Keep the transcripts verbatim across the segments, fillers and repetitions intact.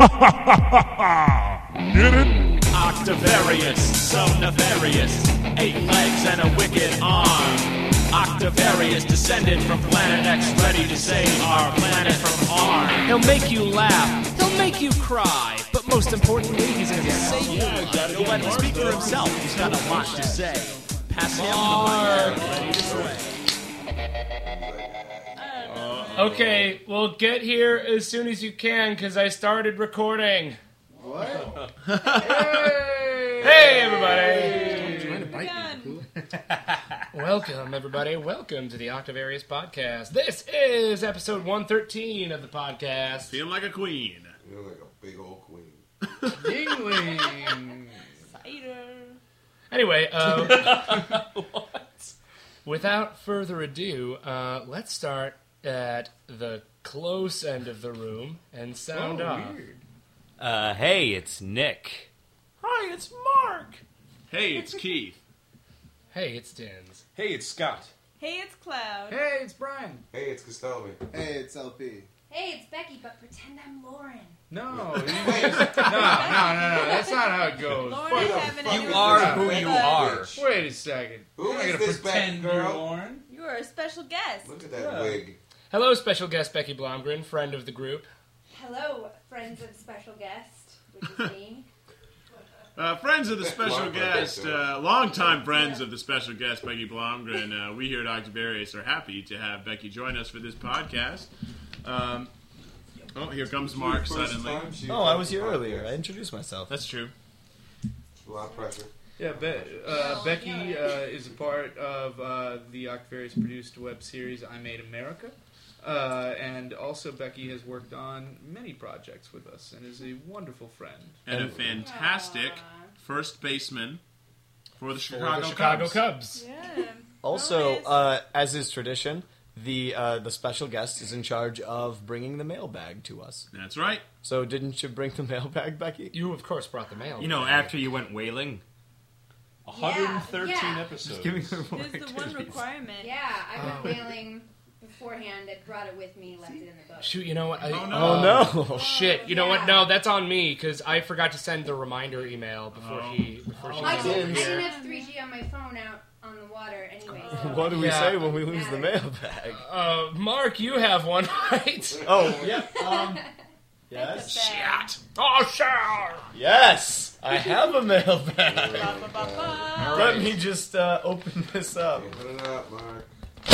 Get it? Octavarius, so nefarious, eight legs and a wicked arm. Octavarius, descended from planet X, ready to save our planet from harm. He'll make you laugh, he'll make you cry, but most importantly, he's gonna save you. He'll let him speak for himself, he's got a lot to say. Pass him the mic, ready to sway. Okay, well, get here as soon as you can, because I started recording. What? Hey, hey everybody! Trying to bite me. Welcome, everybody. Welcome to the Octavarius Podcast. This is episode one thirteen of the podcast. Feel like a queen. You look like a big old queen. Yingling. Cider. Anyway, uh, without further ado, uh, let's start at the close end of the room and sound Oh, off. weird. Uh, hey, it's Nick. Hi, it's Mark. Hey, it's Keith. Hey, it's Dins. Hey, it's Scott. Hey, it's Cloud. Hey, it's Brian. Hey, it's Costello. Hey, it's L P. Hey, it's Becky, but pretend I'm Lauren. No, you just, no, no, no, no. That's not how it goes. Lauren is having You a- are who you are. Wait a second. Who I'm not is gonna this Becky girl? Lauren. You are a special guest. Look at that wig. Hello, special guest Becky Blomgren, friend of the group. Hello, friends of special guest, which is me. Uh, friends of the special Long guest, friend. uh, longtime friends of the special guest, Becky Blomgren. Uh, we here at Octavarius are happy to have Becky join us for this podcast. Um, oh, here comes Mark First suddenly. time she Oh, I was here podcast. earlier. I introduced myself. That's true. A lot of pressure. Yeah, Be- uh, Becky uh, is a part of uh, the Octavarius produced web series I Made America. Uh, and also Becky has worked on many projects with us and is a wonderful friend. And a fantastic first baseman for the Chicago, the Chicago Cubs. Cubs. Yeah. Also, Nice. uh, as is tradition, the uh, the special guest is in charge of bringing the mailbag to us. That's right. So, didn't you bring the mailbag, Becky? You, of course, brought the mail. You know, after you went whaling. one hundred thirteen Yeah, yeah. episodes. Giving her more This is the one activities. requirement. Yeah, I Oh. went whaling beforehand. I brought it with me, left it in the boat. Shoot, you know what? I, Oh, no. Oh no! Shit, you know what? Yeah. No, that's on me, because I forgot to send the reminder email before Oh. he before she I came didn't, over I here. didn't have three G on my phone out on the water anyway. So. What do we Yeah. say when we lose the mailbag? Uh, Mark, you have one, right? Oh, yep. Um, That's yes. a bad- Shit! Oh, sure! Yes, I have a mailbag. Ba-ba-ba-ba. Let me just uh, open this up. Open it up, Mark.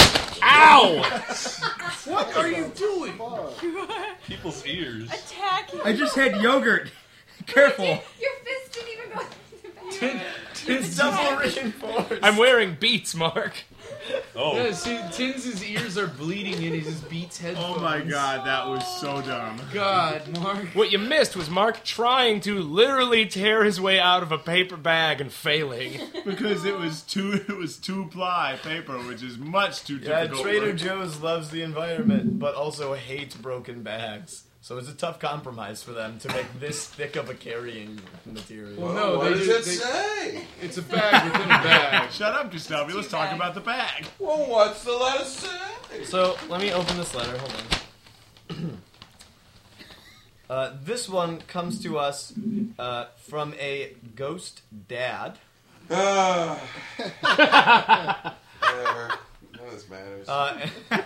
Ow! What are you doing? People's ears. Attacking. I just had yogurt. Careful. Your fist didn't even go into the bag. It's double reinforced. I'm wearing Beats, Mark. Oh, Yeah, see, Tins' ears are bleeding and he just beats headphones. Oh my god, that was so dumb. God, Mark. What you missed was Mark trying to literally tear his way out of a paper bag and failing. Because it was two it was two ply paper, which is much too Yeah, difficult. Trader work. Joe's loves the environment, but also hates broken bags. So it's a tough compromise for them to make this thick of a carrying material. Well, no, what they does do- it they- say? It's a bag within a bag. Shut up, Gustavio. Let's talk bag. about the bag. Well, what's the letter say? So let me open this letter. Hold on. uh, this one comes to us uh, from a ghost dad. Ah. Whatever. None of this matters. Uh,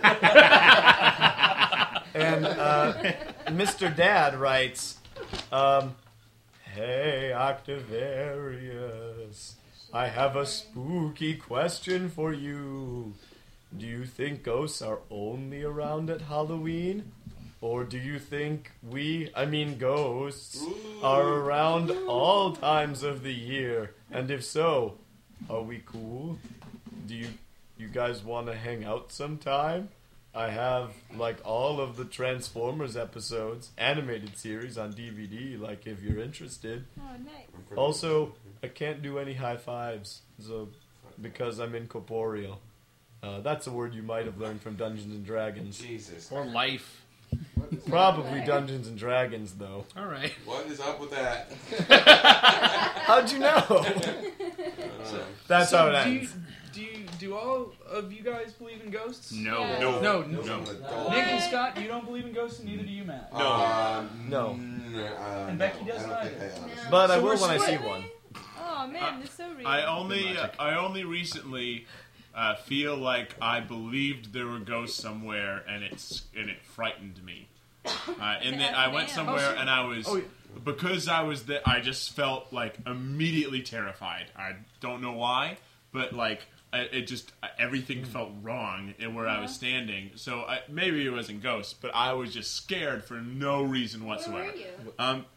and uh, Mister Dad writes, um, "Hey, Octavarius, I have a spooky question for you. Do you think ghosts are only around at Halloween? Or do you think we, I mean ghosts, are around all times of the year? And if so, are we cool? Do you you guys want to hang out sometime? I have, like, all of the Transformers episodes, animated series on D V D, like, if you're interested. Oh, nice. Also, I can't do any high fives, so because I'm incorporeal. Uh, that's a word you might have learned from Dungeons and Dragons. Jesus. Or life. Probably Dungeons and Dragons, though. Alright. What is up with that? How'd you know? Uh, That's So how it do you, ends. do you do do all of you guys believe in ghosts? No. Yeah. No. No. No. no. No. Nick and Scott, you don't believe in ghosts, and neither do you, Matt. No. Uh, No. mm, uh, And Becky no. doesn't I don't think either. I honestly- But I So will we're when I see split. one. Oh man, this is so real. I only Good uh, magic. I only recently uh, feel like I believed there were ghosts somewhere, and it's and it frightened me. Uh, and then I went Damn. somewhere, Oh, so- and I was oh, yeah. because I was there. I just felt like immediately terrified. I don't know why, but like I, it just everything felt wrong in where I was standing. So I, maybe it wasn't ghosts, but I was just scared for no reason Where whatsoever. were you? Um,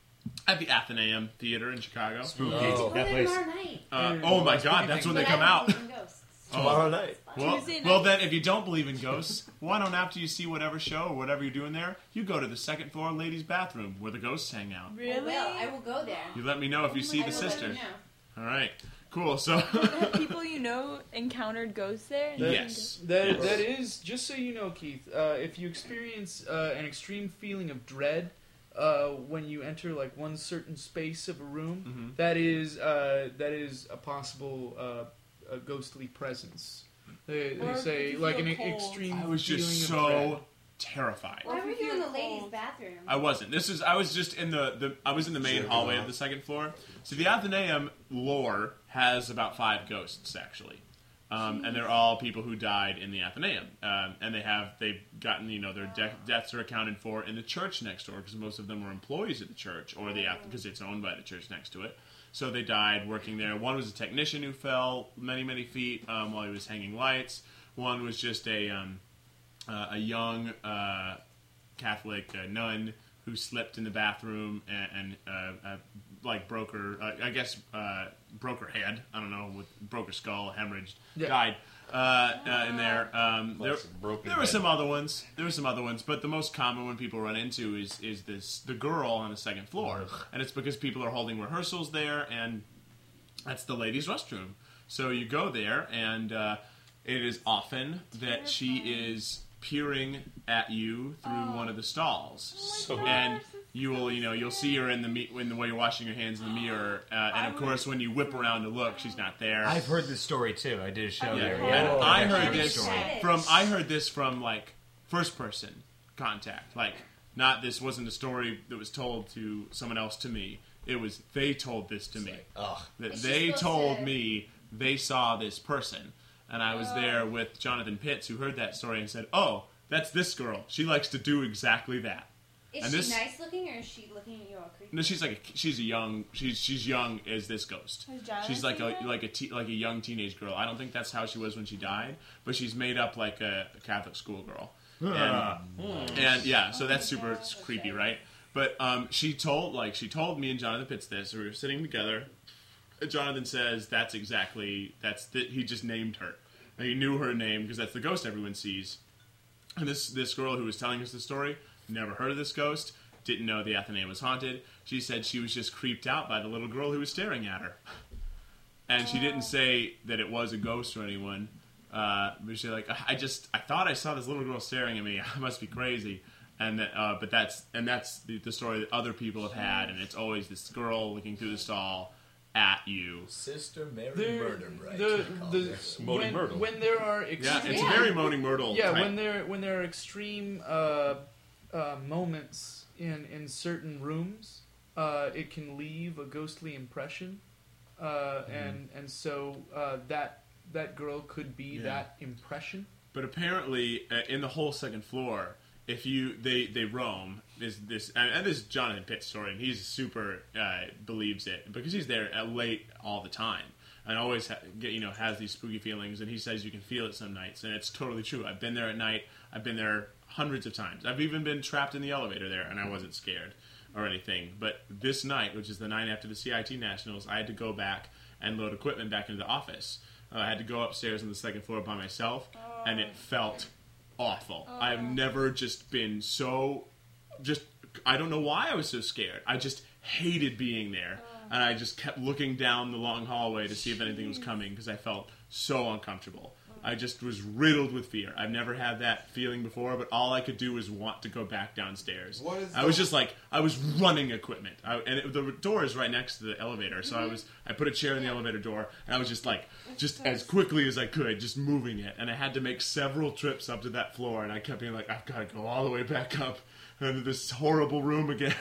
at the Athenaeum Theater in Chicago. Spooky. Go That there place. tomorrow night. Uh, oh my God, that's when they But come I don't out. believe in ghosts. Tomorrow night. Well, Tuesday well, night. then, if you don't believe in ghosts, why don't after you see whatever show or whatever you're doing there, you go to the second floor ladies' bathroom where the ghosts hang out. I Really? will. I will go there. You let me know if you see I the will let you sister. know. All right, cool. So, Have people you know encountered ghosts there? yes, That that is just so you know, Keith. Uh, if you experience uh, an extreme feeling of dread uh, when you enter like one certain space of a room, Mhm. that is uh, that is a possible uh, a ghostly presence. They, Or they if say you like an feel cold. extreme. I was just feeling of dread. so terrified. Why if were you you in the feel ladies' cold. bathroom? I wasn't. This is. I was just in the. the I was in the main Jerking hallway off. of the second floor. So the Athenaeum lore has about five ghosts actually, um, and they're all people who died in the Athenaeum. Um, and they have they've gotten you know their de- deaths are accounted for in the church next door because most of them were employees of the church or the because it's owned by the church next to it. So they died working there. One was a technician who fell many many feet um, while he was hanging lights. One was just a um, uh, a young uh, Catholic uh, nun who slipped in the bathroom and, and uh, uh, like broke her, uh, I guess uh, broke her head. I don't know, with broke her skull, hemorrhaged, Yeah. died uh, uh, in there. Um, there, Plus broken there were head. some other ones. There were some other ones, but the most common one people run into is is this the girl on the second floor, and it's because people are holding rehearsals there, and that's the ladies' restroom. So you go there, and uh, it is often that she is peering at you through one of the stalls, So and you will, you know, you'll see her in the me- in the way you're washing your hands in the mirror, uh, and of course, when you whip around to look, she's not there. I've heard this story too. I did a show Yeah, there. and Yeah. I That's a heard true this story. from I heard this from like first person contact. Like, not this wasn't a story that was told to someone else to me. It was they told this to me. Ugh. That Is she they supposed told to- me they saw this person, and I was there with Jonathan Pitts, who heard that story and said, "Oh, that's this girl. She likes to do exactly that." Is And she this- nice looking or is she looking at you all creepy? No, she's like a, she's a young she's she's young as this ghost. Has Jonathan She's like a seen her? like a te- like a young teenage girl. I don't think that's how she was when she died, but she's made up like a, a Catholic schoolgirl. And, and yeah, so that's super creepy, right? But um, she told like she told me and Jonathan Pitts this. We were sitting together. and Jonathan says that's exactly that's the, he just named her. And he knew her name because that's the ghost everyone sees. And this this girl who was telling us the story never heard of this ghost, didn't know the Athenaeum was haunted. She said she was just creeped out by the little girl who was staring at her. And she didn't say that it was a ghost or anyone. Uh, but she's like, I just, I thought I saw this little girl staring at me. I must be crazy. And that, uh, but that's, and that's the, the story that other people have had. And it's always this girl looking through the stall at you. Sister Mary There- Murder, right? the, she called the, her. Moaning when, Myrtle. when there are Yeah, extreme, it's Yeah. a very Moaning Myrtle. yeah, type. when there when there are extreme uh, uh, moments in in certain rooms, uh, it can leave a ghostly impression, uh, and and so uh, that that girl could be Yeah. that impression. But apparently, uh, in the whole second floor, if you they they roam this this and, and this is Jonathan Pitt's story, and he's super uh, believes it because he's there at late all the time and always ha- get, you know has these spooky feelings, and he says you can feel it some nights, and it's totally true. I've been there at night. I've been there hundreds of times. I've even been trapped in the elevator there, and I wasn't scared or anything. But this night, which is the night after the C I T Nationals, I had to go back and load equipment back into the office. Uh, I had to go upstairs on the second floor by myself, and it felt awful. I've never just been so just I don't know why I was so scared. I just hated being there. And I just kept looking down the long hallway to see if anything was coming because I felt so uncomfortable. I just was riddled with fear. I've never had that feeling before, but all I could do was want to go back downstairs. What is I the- was just like, I was running equipment. I, and it, the door is right next to the elevator, so I was, I put a chair in the elevator door, and I was just like, just as quickly as I could, just moving it. And I had to make several trips up to that floor, and I kept being like, I've got to go all the way back up into this horrible room again.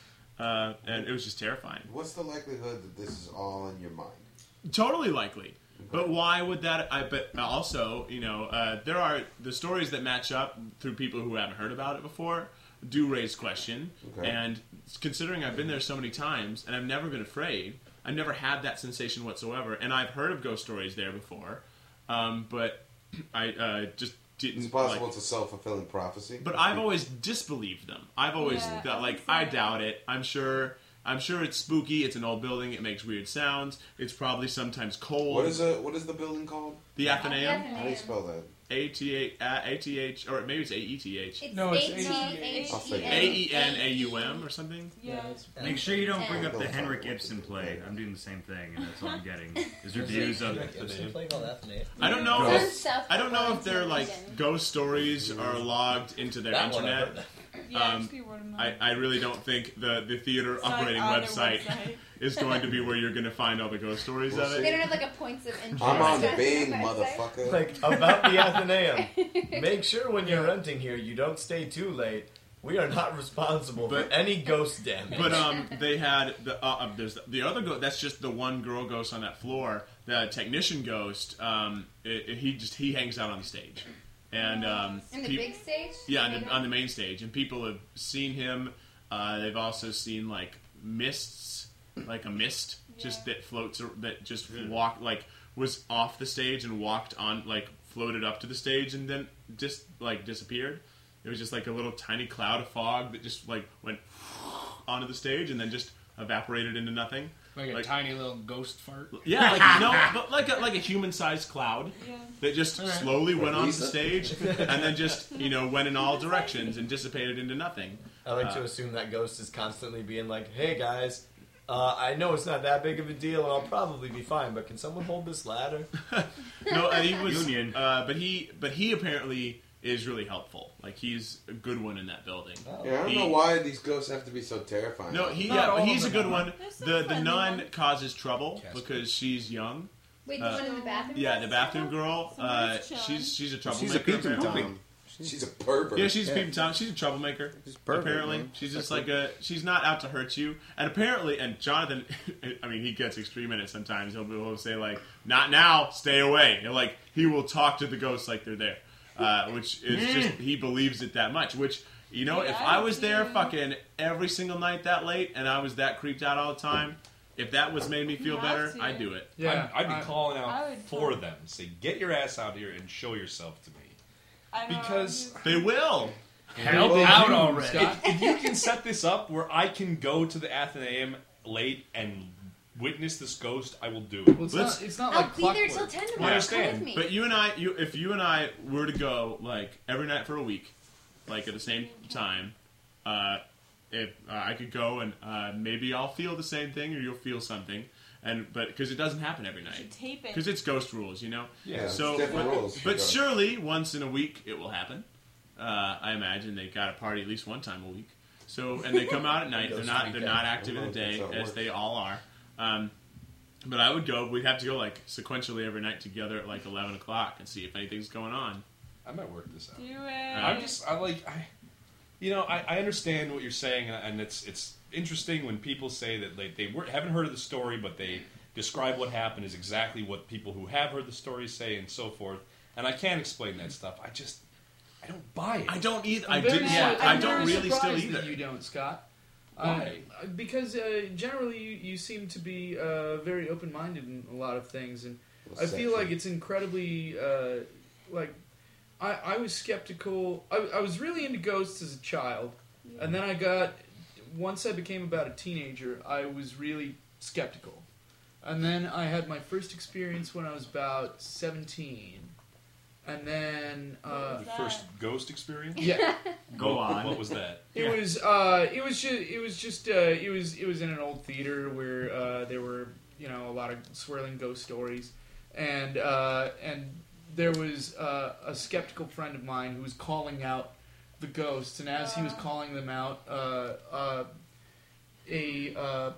Uh, and it was just terrifying. What's the likelihood that this is all in your mind? Totally likely. But why would that? I but also, you know, uh, there are the stories that match up through people who haven't heard about it before do raise question. Okay. And considering I've been there so many times and I've never been afraid, I've never had that sensation whatsoever. And I've heard of ghost stories there before, um, but I uh, just didn't. It's possible like, it's a self-fulfilling prophecy. but I've always disbelieved them. I've always Yeah, thought, I like, think so. I doubt it. I'm sure. I'm sure it's spooky. It's an old building. It makes weird sounds. It's probably sometimes cold. What is a what is the building called? The Athenaeum? How do you spell that? A T H A T H or maybe it's A E T H. It's No, it's A T H I'll E figure it N A E N A U M or something. Yeah. Make sure you don't bring up the Don't Henrik fuck with Ibsen it. play. I'm doing the same thing, and that's all I'm getting. Is reviews of Ibsen play called Athenaeum. I don't know. It's on If, South I don't know Park if their on like television. ghost stories are logged into their That one I've internet. heard. Yeah, Um, just be word of mouth. I, I really don't think the, the theater It's not operating on their website, website. is going to be where you're going to find all the ghost stories We'll of see. They it. don't have like a points of interest. I'm on the on Bing, their website. motherfucker. Like, about the Athenaeum. Make sure when you're renting here, you don't stay too late. We are not responsible But- for any ghost damage. But um, they had the uh, uh, there's the other ghost. That's just the one girl ghost on that floor. The technician ghost. Um, it, it- he just he hangs out on the stage, and um, In the peop- big stage? yeah, on They the, don't- on the main stage, and people have seen him. Uh, they've also seen like mists, like a mist just that floats ar- that just walked like was off the stage and walked on like floated up to the stage and then just like disappeared. It was just like a little tiny cloud of fog that just like went onto the stage and then just evaporated into nothing. Like a Like- tiny little ghost fart. Yeah, like no, but like a, like a human-sized cloud Yeah. that just slowly went onto the stage and then just you know went in all directions and dissipated into nothing. I like to assume that ghost is constantly being like, hey guys, uh, I know it's not that big of a deal and I'll probably be fine, but can someone hold this ladder? No, uh, he was. Union. Uh, but he, but he apparently is really helpful. Like he's a good one in that building. Yeah, I don't He- know why these ghosts have to be so terrifying. No, he Not yeah, all but of he's a them good are. one. There's some The the friendly nun ones. causes trouble Casper. because she's young. Wait, the Uh, one in the bathroom? Yeah, the bathroom girl. Uh, Somebody's chilling. she's she's a troublemaker. She's a peeping apparently. Tom. She's a pervert. Yeah, she's Yeah. peeping Tom. She's a troublemaker. She's a pervert, apparently, man. she's just like a. She's not out to hurt you. And apparently, and Jonathan, I mean, he gets extreme in it sometimes. He'll, he'll say like, "Not now, stay away." And like he will talk to the ghosts like they're there, uh, which is just he believes it that much. Which you know, if Yeah, I was there yeah. fucking every single night that late, and I was that creeped out all the time, if that was made me feel You better, have to. I'd do it. Yeah, I'd, I'd be I- calling I out would for totally- them. Say, get your ass out here and show yourself to me. I know, Because They will. Help Well, out you, already. Scott. if you can set this up where I can go to the Athenaeum late and witness this ghost, I will do it. Well, it's Let's- not. It's not I'll like be there clockwork. till ten I tomorrow. understand, Come with me. But you and I, you if you and I were to go like every night for a week, like at the same time, uh, if uh, I could go and uh, maybe I'll feel the same thing or you'll feel something, and but because it doesn't happen every You should night tape it. because it's ghost rules, you know. Yeah, it's So, different but, rules. for but ghosts. surely once in a week it will happen. Uh, I imagine they got a party at least one time a week. So and they come out at night. They're not they're not active in the day That's how it as works. they all are. Um, but I would go. We'd have to go like sequentially every night together at like eleven o'clock and see if anything's going on. I might work this out. Do it. I'm just, I like, I, you know, I, I understand what you're saying, and, and it's it's interesting when people say that they, they were, haven't heard of the story, but they describe what happened as exactly what people who have heard the story say, and so forth. And I can't explain that stuff. I just, I don't buy it. I don't either. I I'm very didn't. sur- Yeah, I'm I don't very really still surprised either. that you don't, Scott. Why? Uh, because uh, generally you, you seem to be uh, very open-minded in a lot of things, and I feel like it's incredibly uh, like I, I was skeptical. I, I was really into ghosts as a child, and then I got once I became about a teenager, I was really skeptical, and then I had my first experience when I was about seventeen, and then uh, The first ghost experience? yeah. Go What- on. What was that? It was uh, it was just it was just uh, it was it was in an old theater where uh, there were you know a lot of swirling ghost stories, and uh, and there was uh, a skeptical friend of mine who was calling out the ghosts, and as he was calling them out, uh, uh, a uh,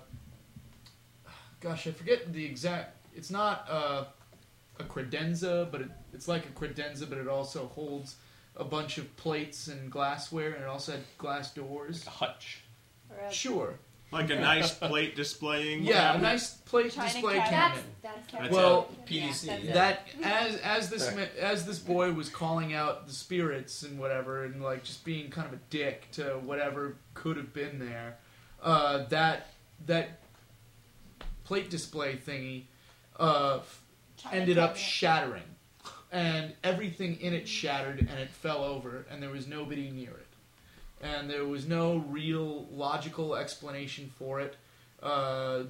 gosh, I forget the exact. It's not uh, a credenza, but it, it's like a credenza, but it also holds a bunch of plates and glassware, and it also had glass doors. Like a hutch. Sure. Like a nice plate displaying. Yeah, cabinet. a nice plate China display cabinet. cabinet. That's, that's, That's Well, P D C. Yeah, yeah. That as as this ma- as this boy was calling out the spirits and whatever, and like just being kind of a dick to whatever could have been there, uh, that that plate display thingy uh, China ended up cabinet. shattering, and everything in it shattered, and it fell over, and there was nobody near it, and there was no real logical explanation for it. Uh,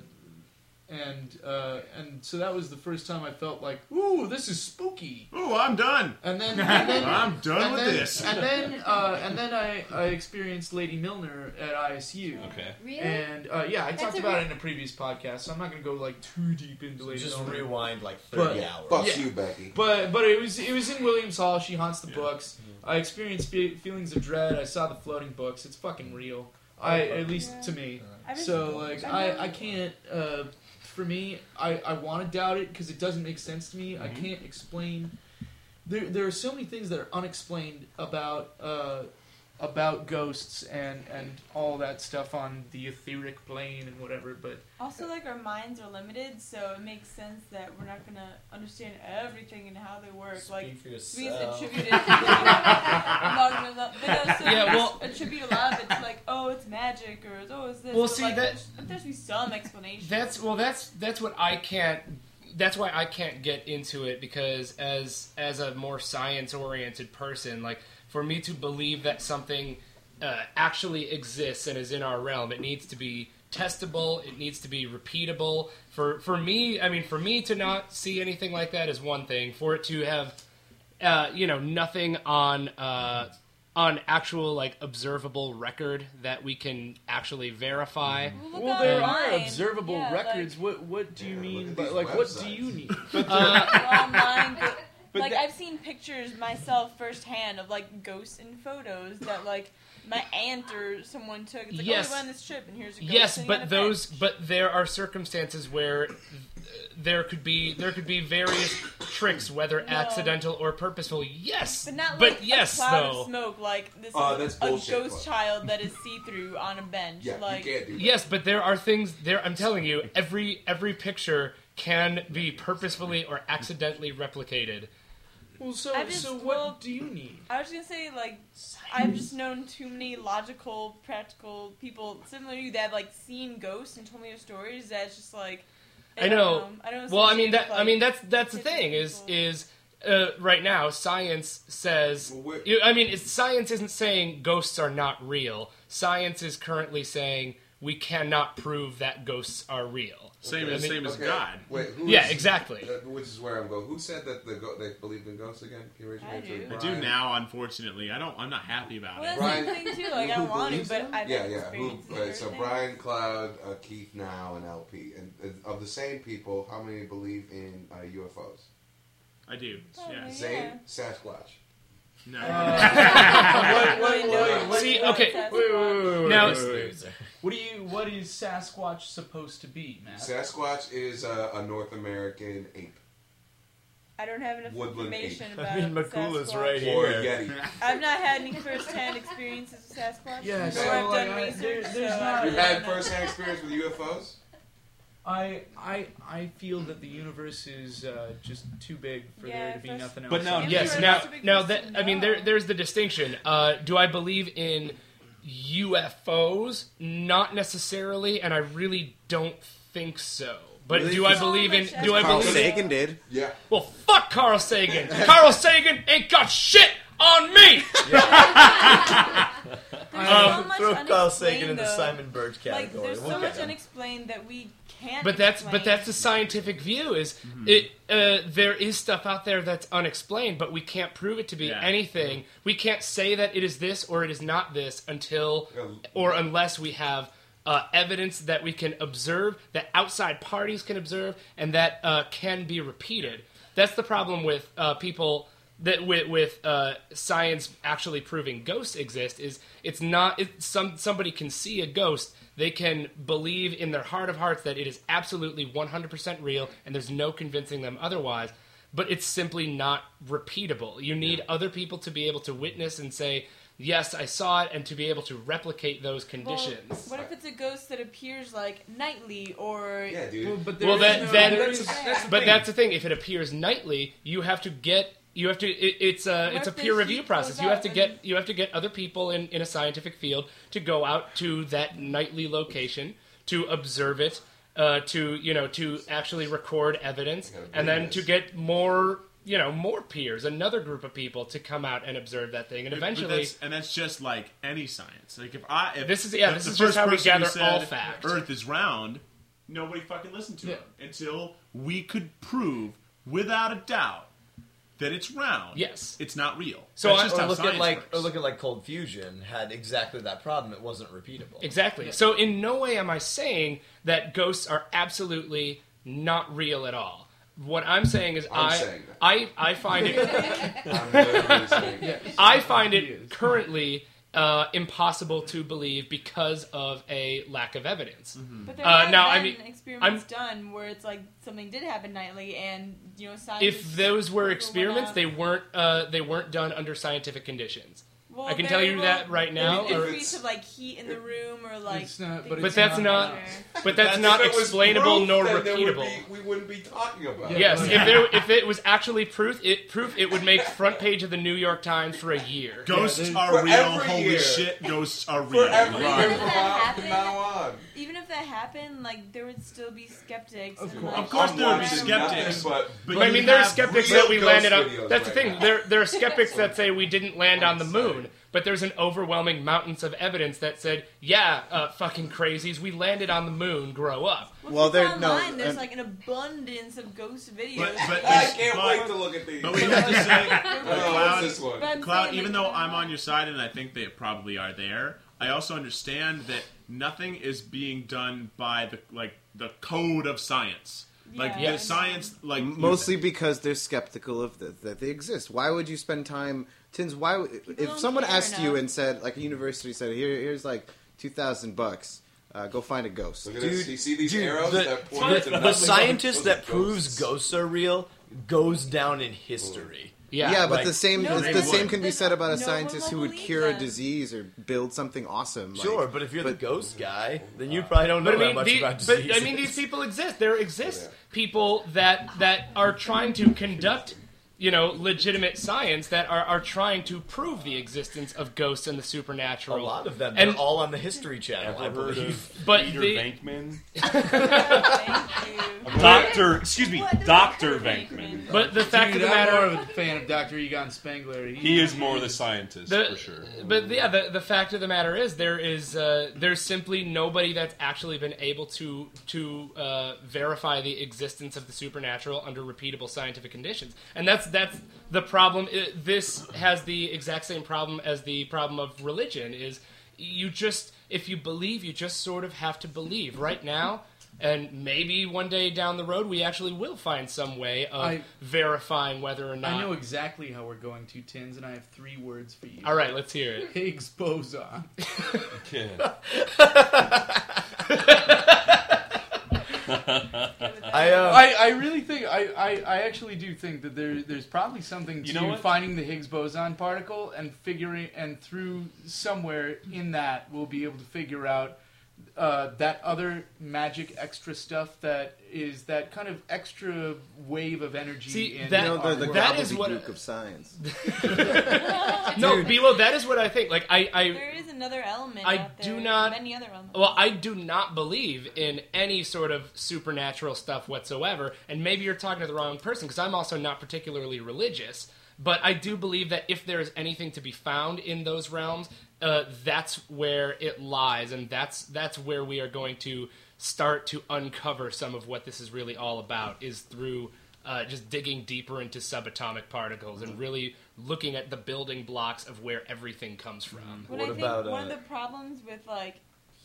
and uh, and so that was the first time I felt like, ooh, this is spooky. Oh, I'm done. And then, and then I'm done and with then, this. And then, uh, and then I, I experienced Lady Milner at I S U. Okay. Really? And uh, yeah, I That's talked a about re- it in a previous podcast, so I'm not going to go like too deep into Lady Just Milner. rewind like thirty But- hours. Fuck Yeah. you, Becky. But but it was it was in Williams Hall. She haunts the books. I experienced fe- feelings of dread. I saw the floating books. It's fucking real. I at least to me. I've been- So like I I can't. Uh, for me, I I want to doubt it because it doesn't make sense to me. I can't explain. There there are so many things that are unexplained about uh, about ghosts and and all that stuff on the etheric plane and whatever. But Also, like, our minds are limited, so it makes sense that we're not gonna understand everything and how they work. Like, Speak for we just yourself. attributed. I'm not gonna let- but no, so Yeah, we well- just attribute a lot of it to like, oh, it's magic, or oh, it's this. Well, but, see, like, that- there's, there's be some explanation. That's well. That's that's what I can't. That's why I can't get into it because as as a more science oriented person, like for me to believe that something uh, actually exists and is in our realm, it needs to be testable. It needs to be repeatable. For for me, I mean, for me to not see anything like that is one thing. For it to have, uh, you know, nothing on. Uh, on actual like observable record that we can actually verify. Well, look well, there online. are observable Yeah, records. what what do you Yeah, mean? look By, at like these what do websites. you need? Like, we're online, but, But like that- I've seen pictures myself firsthand of like ghosts in photos that like my aunt or someone took. It's like, Yes. oh, we went on this trip and here's a ghost Yes, sitting on a but those, bench. but there are circumstances where uh, there could be there could be various tricks, whether No. accidental or purposeful. Yes, But not but like yes, a cloud though. of smoke. Like this Oh, is that's a bullshit, ghost but- child that is see through on a bench. Yeah, like, you can't do that. Yes, but there are things there. I'm telling you, every every picture can be purposefully or accidentally replicated. Well, so I just- so what well- do you need? I was gonna say, like, I've just known too many logical, practical people similar to you that have like seen ghosts and told me their stories. That's just like I know. I don't Well, I mean associate that. with, I mean like, that's that's the different thing is people. is uh, right now science says. Well, we're- You, I mean, it's, science isn't saying ghosts are not real. Science is currently saying we cannot prove that ghosts are real. Same I as mean- same as Okay, God. Wait, who Yeah, is- exactly. uh, which is where I'm going. Who said that the go- they believed in ghosts again? Can you raise your I hand? do. to I do Brian? now, unfortunately. I don't. I'm not happy about Well, it. that's Brian- the thing too. Like, I Who want to, believes but in them? I've yeah, had yeah. Who, experiences uh, and so everything. Brian Cloud, uh, Keith Now, and L P. And uh, of the same people, how many believe in uh, U F Os? I do. Oh, Yeah. yeah. Zane, Sasquatch. No. what, what, Really what, know what, See, what okay, Sasquatch- wait, wait, wait, wait, Now- wait, wait, wait. What do you? What is Sasquatch supposed to be, Matt? Sasquatch is uh, a North American ape. I don't have enough Woodland information ape. about I mean, Makula's Sasquatch. right Or here. a Yeti. I've not had any first-hand experiences with Sasquatch. Yeah, nor so, I've like, done I- research. there- there's so not- I You really had don't know. first-hand experience with U F Os? I I I feel that the universe is uh, just too big for Yeah, there to be first- nothing else. But now- on it. Yes. Sure, Now, that's a big now question that to I mean, there know. there's the distinction. Uh, do I believe in U F Os? Not necessarily, and I really don't think so. But Really? do I So believe in? much Do I Carl believe in? Sagan did. Yeah. Well, fuck Carl Sagan. Carl Sagan ain't got shit on me. There's Um, so much Throw Carl Sagan unexplained, in the though. Simon Birch Like, category. there's so We'll much get him. unexplained that we can't. But that's explain. but that's the scientific view. Is it? Uh, there is stuff out there that's unexplained, but we can't prove it to be Yeah. anything. We can't say that it is this or it is not this until or unless we have uh, evidence that we can observe, that outside parties can observe, and that uh, can be repeated. that's the problem with uh, people that with with uh, science actually proving ghosts exist. Is it's not it, some somebody can see a ghost. They can believe in their heart of hearts that it is absolutely one hundred percent real, and there's no convincing them otherwise. But it's simply not repeatable. You need other people to be able to witness and say, yes, I saw it, and to be able to replicate those conditions. Well, what if it's a ghost that appears like nightly or? Yeah, dude. Well, but there Well, is that, no- then, there that's- is- that's the but thing. that's the thing. If it appears nightly, you have to get. You have to. It, it's a. What It's a if the peer review heat process. goes You have up to and- get. You have to get other people in, in a scientific field to go out to that nightly location to observe it, uh, to you know, to actually record evidence, You gotta and then bring to this. get more. You know, more peers, another group of people to come out and observe that thing, and But eventually, that's, and that's just like any science. Like if I, if This is- yeah, the, this the is just first how we person who gather said all fact. Earth is round. Nobody fucking listened to Yeah. him until we could prove without a doubt that it's round. Yes. it's not real. So That's I- just Or how look at science like, works. or look at like Cold Fusion had exactly that problem. It wasn't repeatable. Exactly. So in no way am I saying that ghosts are absolutely not real at all. What I'm saying is I'm I, saying that. I I find it I'm literally saying that. I find He it is. currently uh, impossible to believe because of a lack of evidence. But there Uh, have now, I been mean, experiments done where it's like something did happen nightly, and you know, scientists. If those were went experiments, out- they weren't uh, they weren't done under scientific conditions. Well, I can very tell you well, that right now, There's or- increase of like heat in the room, or like. It's not- but things it's But that's like not- that. But that's If not it was explainable proof, nor then there would repeatable. be- we wouldn't be talking about it. Yes, if there if it was actually proof, it proof it would make front page of the New York Times for a year. Ghosts there's- are For real. every Holy year. shit, ghosts are For real. every Right. year Even from if that now- from happened- now on. Even if that happened, like there would still be skeptics. Of and, course. like, Of course I'm there would be watching skeptics, nothing But, but But I you mean, there are have skeptics real that we ghost landed on. videos That's right the thing. now. There, there are skeptics that say we didn't land on the I'm moon, sorry. but there's an overwhelming mountains of evidence that said, "Yeah, uh, fucking crazies, we landed on the moon. Grow up." Well, Well, if there- it's no, online, there's and- like an abundance of ghost videos. But, but, I there's- can't but- wait to look at these. But we have to say, Oh, Cloud, what's this one? But I'm Cloud, saying, even like, though I'm on your side and I think they probably are there, I also understand that nothing is being done by the like the code of science. Like Yeah. the science, like Mostly because they're skeptical of the, that they exist. Why would you spend time, Tins? Why would- if don't someone care asked you enough. and said, like a university said, here, here's like two thousand bucks, uh, go find a ghost. Look at this. You see these arrows the, that point to the, nothing? the scientist Those are that proves ghosts. ghosts are real goes down in history. Yeah, Yeah, but like- the same No, the, they the same would. can be said about a No one scientist will who would believe cure a them. disease or build something awesome. like- Sure, but if you're but- the ghost guy, then you probably don't know But I that mean, much the- about but diseases. I mean, these people exist. There exist Yeah. people that that are trying to conduct, you know, legitimate science that are, are trying to prove the existence of ghosts and the a supernatural. lot of them, And- they're all on the History Channel, I Ever heard believe. of But Peter the- Venkman? Thank you. Doctor, excuse me, What does Doctor Doctor Venkman. But the fact Dude, of the I'm more matter, of a fan of Doctor Egon Spengler. He is more the scientist, the, for sure. but yeah, the the fact of the matter is there is uh, there's simply nobody that's actually been able to to uh, verify the existence of the supernatural under repeatable scientific conditions, and that's that's the problem. It, this has the exact same problem as the problem of religion. Is you just if you believe, you just sort of have to believe right now. And maybe one day down the road, we actually will find some way of I- verifying whether or not. I know exactly how we're going to, Tins, and I have three words for you. All right, let's hear it. Higgs boson. Yeah. I, uh, I, I really think I, I, I actually do think that there there's probably something to You know what? finding the Higgs boson particle and figuring and through somewhere in that we'll be able to figure out uh, that other magic extra stuff that is that kind of extra wave of energy. See, in that- You know, the, the our that world. is what- gobbledygook of science. No, Bilo, that is what I think. Like, I, I, There is another element. I out do there, not- Many other elements. well, I do not believe in any sort of supernatural stuff whatsoever. And maybe you're talking to the wrong person because I'm also not particularly religious. But I do believe that if there is anything to be found in those realms, uh, that's where it lies, and that's that's where we are going to start to uncover some of what this is really all about. Is through uh, just digging deeper into subatomic particles and really looking at the building blocks of where everything comes from. What, What I think about, one uh, of the problems with like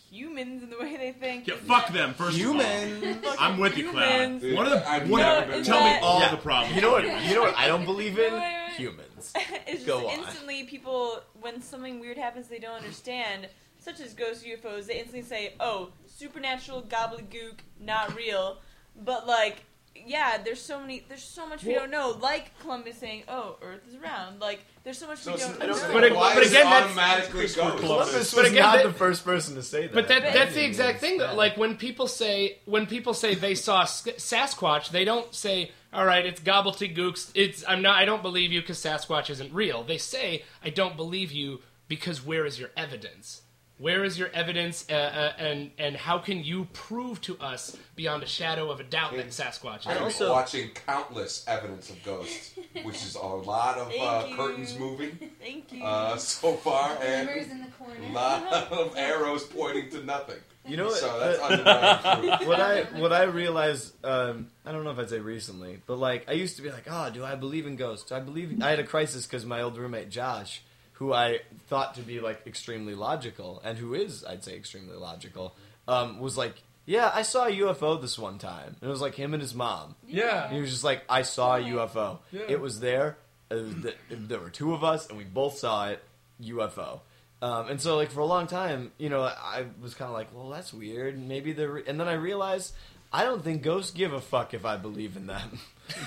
humans and the way they think. Yeah, fuck them. First Human. of all, I'm with you, Cloud. Humans. Dude, One of the I've one never of, been tell that- me all Yeah. the problems. You know what? You know what I don't believe in? Wait, wait, wait. Humans. It's just Go on. instantly people, when something weird happens they don't understand, such as ghosts, U F Os, they instantly say, oh, supernatural gobbledygook, not real. But, like, yeah, there's so many, there's so much we Well- don't know. Like Columbus saying, oh, Earth is round. Like, there's so much So we it's- don't it's- know. But it- why but is again, it that's- automatically ghost? Columbus But was again, not that- the first person to say that. But that, But- that's the exact thing. That, Yeah. like when people say when people say they saw Sk- Sasquatch, they don't say, "All right, it's gobbledygooks." It's I'm not. I don't believe you because Sasquatch isn't real. They say, "I don't believe you because where is your evidence? Where is your evidence? Uh, uh, and and how can you prove to us beyond a shadow of a doubt that Sasquatch is I'm real?" also- watching countless evidence of ghosts, which is a lot of Thank uh, you. curtains moving Thank you. uh, so far, and Glimmers in the corner. a lot of arrows pointing to nothing. You know what? So that's uh, undeniable truth. what I what I realized, um, I don't know if I'd say recently, but like I used to be like, oh, do I believe in ghosts? Do I believe? I had a crisis because my old roommate Josh, who I thought to be like extremely logical, and who is, I'd say, extremely logical, um, was like, yeah, I saw a U F O this one time. And it was like him and his mom. Yeah. And he was just like, I saw a U F O. Yeah. It was there. Uh, th- there were two of us, and we both saw it. U F O. Um, and so, like, for a long time, you know, I was kind of like, well, that's weird. Maybe they're... Re-. And then I realized, I don't think ghosts give a fuck if I believe in them.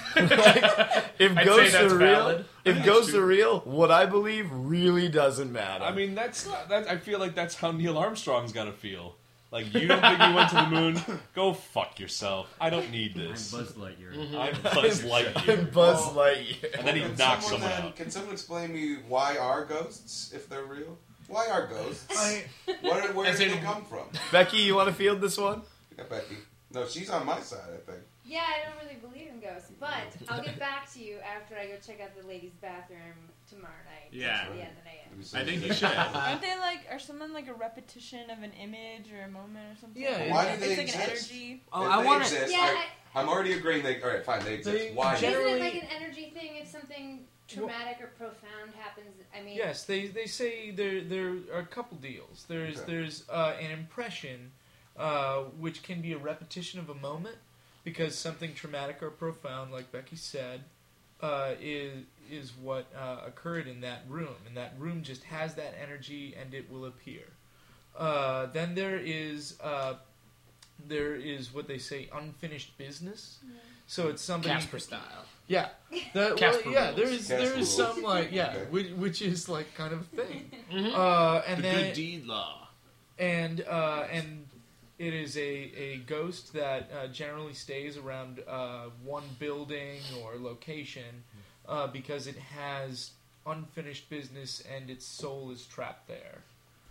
Like, if I'd ghosts say that's are real, valid. if That's ghosts true. are real, what I believe really doesn't matter. I mean, that's that. I feel like that's how Neil Armstrong's got to feel. Like, you don't think he went to the moon? Go fuck yourself. I don't need I'm this. Buzz Lightyear. Mm-hmm. I'm Buzz Lightyear. I'm Buzz Well, Lightyear. And then he Can knocks someone someone then- out. Can someone explain me why are ghosts if they're real? Why are ghosts? I, Where, where As did in- they come from? Becky, you want to field this one? Yeah, Becky. No, she's on my side, I think. Yeah, I don't really believe in ghosts, but I'll get back to you after I go check out the ladies' bathroom tomorrow night. Yeah. At the end of the night. I think you should. Aren't they like, are someone like a repetition of an image or a moment or something? Yeah, Why do it's they like exist? an energy. Oh, if I they want exist, Yeah, I, I'm already agreeing they. All right, fine, they exist. They why? gen- Isn't Generally- it like an energy thing if something traumatic or profound happens? I mean, yes, they, they say there there are a couple deals. There's Okay. there's uh, an impression, uh, which can be a repetition of a moment, because something traumatic or profound, like Becky said, uh, is is what uh, occurred in that room, and that room just has that energy, and it will appear. Uh, then there is uh, there is what they say unfinished business. So it's somebody Casper style. Yeah, that, well, Casper yeah. rules. There is there Casper is rules. some like yeah, Okay. which, which is like kind of a thing. Mhm. Uh, and The then good deed law. and uh, and it is a, a ghost that uh, generally stays around uh, one building or location uh, because it has unfinished business and its soul is trapped there.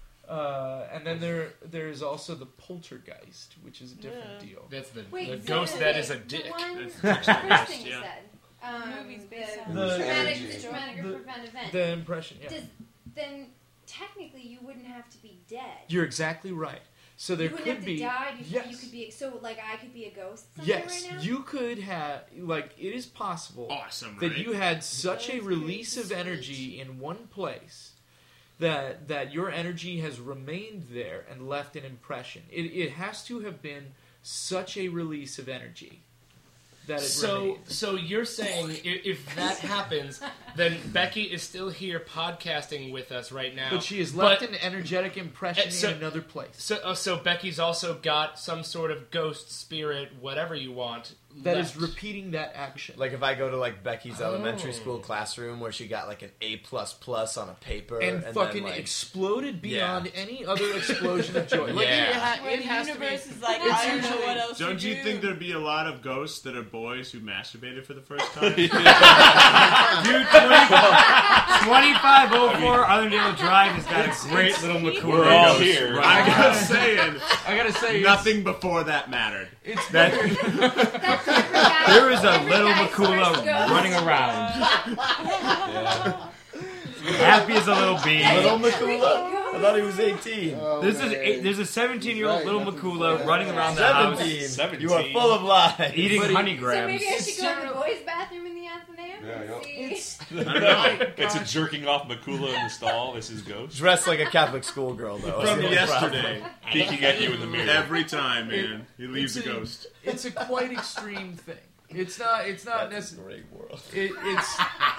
Uh, and then there there is also the poltergeist, which is a different Yeah. deal. That's the, Wait, the so ghost the- that is a the dick. one- That's the actually a first ghost, thing you yeah. said. Um, Movies the based on- The traumatic, energy. traumatic or The- profound event. The impression, yeah. Does, then technically you wouldn't have to be dead. You're exactly right. So there you wouldn't could have to be die. You, yes. you could be so like I could be a ghost somewhere Yes, right now. you could have like it is possible Awesome, that right? you had such a That's release great. of energy in one place that that your energy has remained there and left an impression. It it has to have been such a release of energy that it So, remained. so you're saying if, if that happens, then Becky is still here podcasting with us right now. But she has left But- an energetic impression Uh, so- in another place. So, uh, so Becky's also got some sort of ghost spirit, whatever you want. That left. is repeating that action. Like if I go to like Becky's Oh. elementary school classroom where she got like an A plus plus on a paper and, and fucking then, like, exploded beyond Yeah. any other explosion of joy. Like, Yeah. it, ha- Where it the has to be. universe is like, it's I don't know usually- what else Don't to you do. think there'd be a lot of ghosts that are boys who masturbated for the first time? Dude, twenty-five oh four Arlingdale Drive has got a great little We're McCool. We're all I'm here. just saying, I gotta say, nothing before that mattered. It's, it's That, That's every guy- there is a every little guy's Makula first ghost. running around. Happy as a little bee. Little Makula? I thought he was eighteen. Oh, There's man. a there's a seventeen year old Right, little nothing Makula bad. running around the house seventeen. seventeen. You are full of lies. eating But he- honey So grams. maybe I should It's go in the general- boys' bathroom in the Athenaeum Yeah, and yeah. see. It's, I don't know. it's a jerking off Makula in the stall. This is Ghost. Dressed like a Catholic schoolgirl, though. From That's the problem. yesterday. Peeking at you in the mirror. Every time, man. He leaves a It's a- ghost. It's a quite extreme thing. It's not. It's not That's a necessarily. great world. It, it's.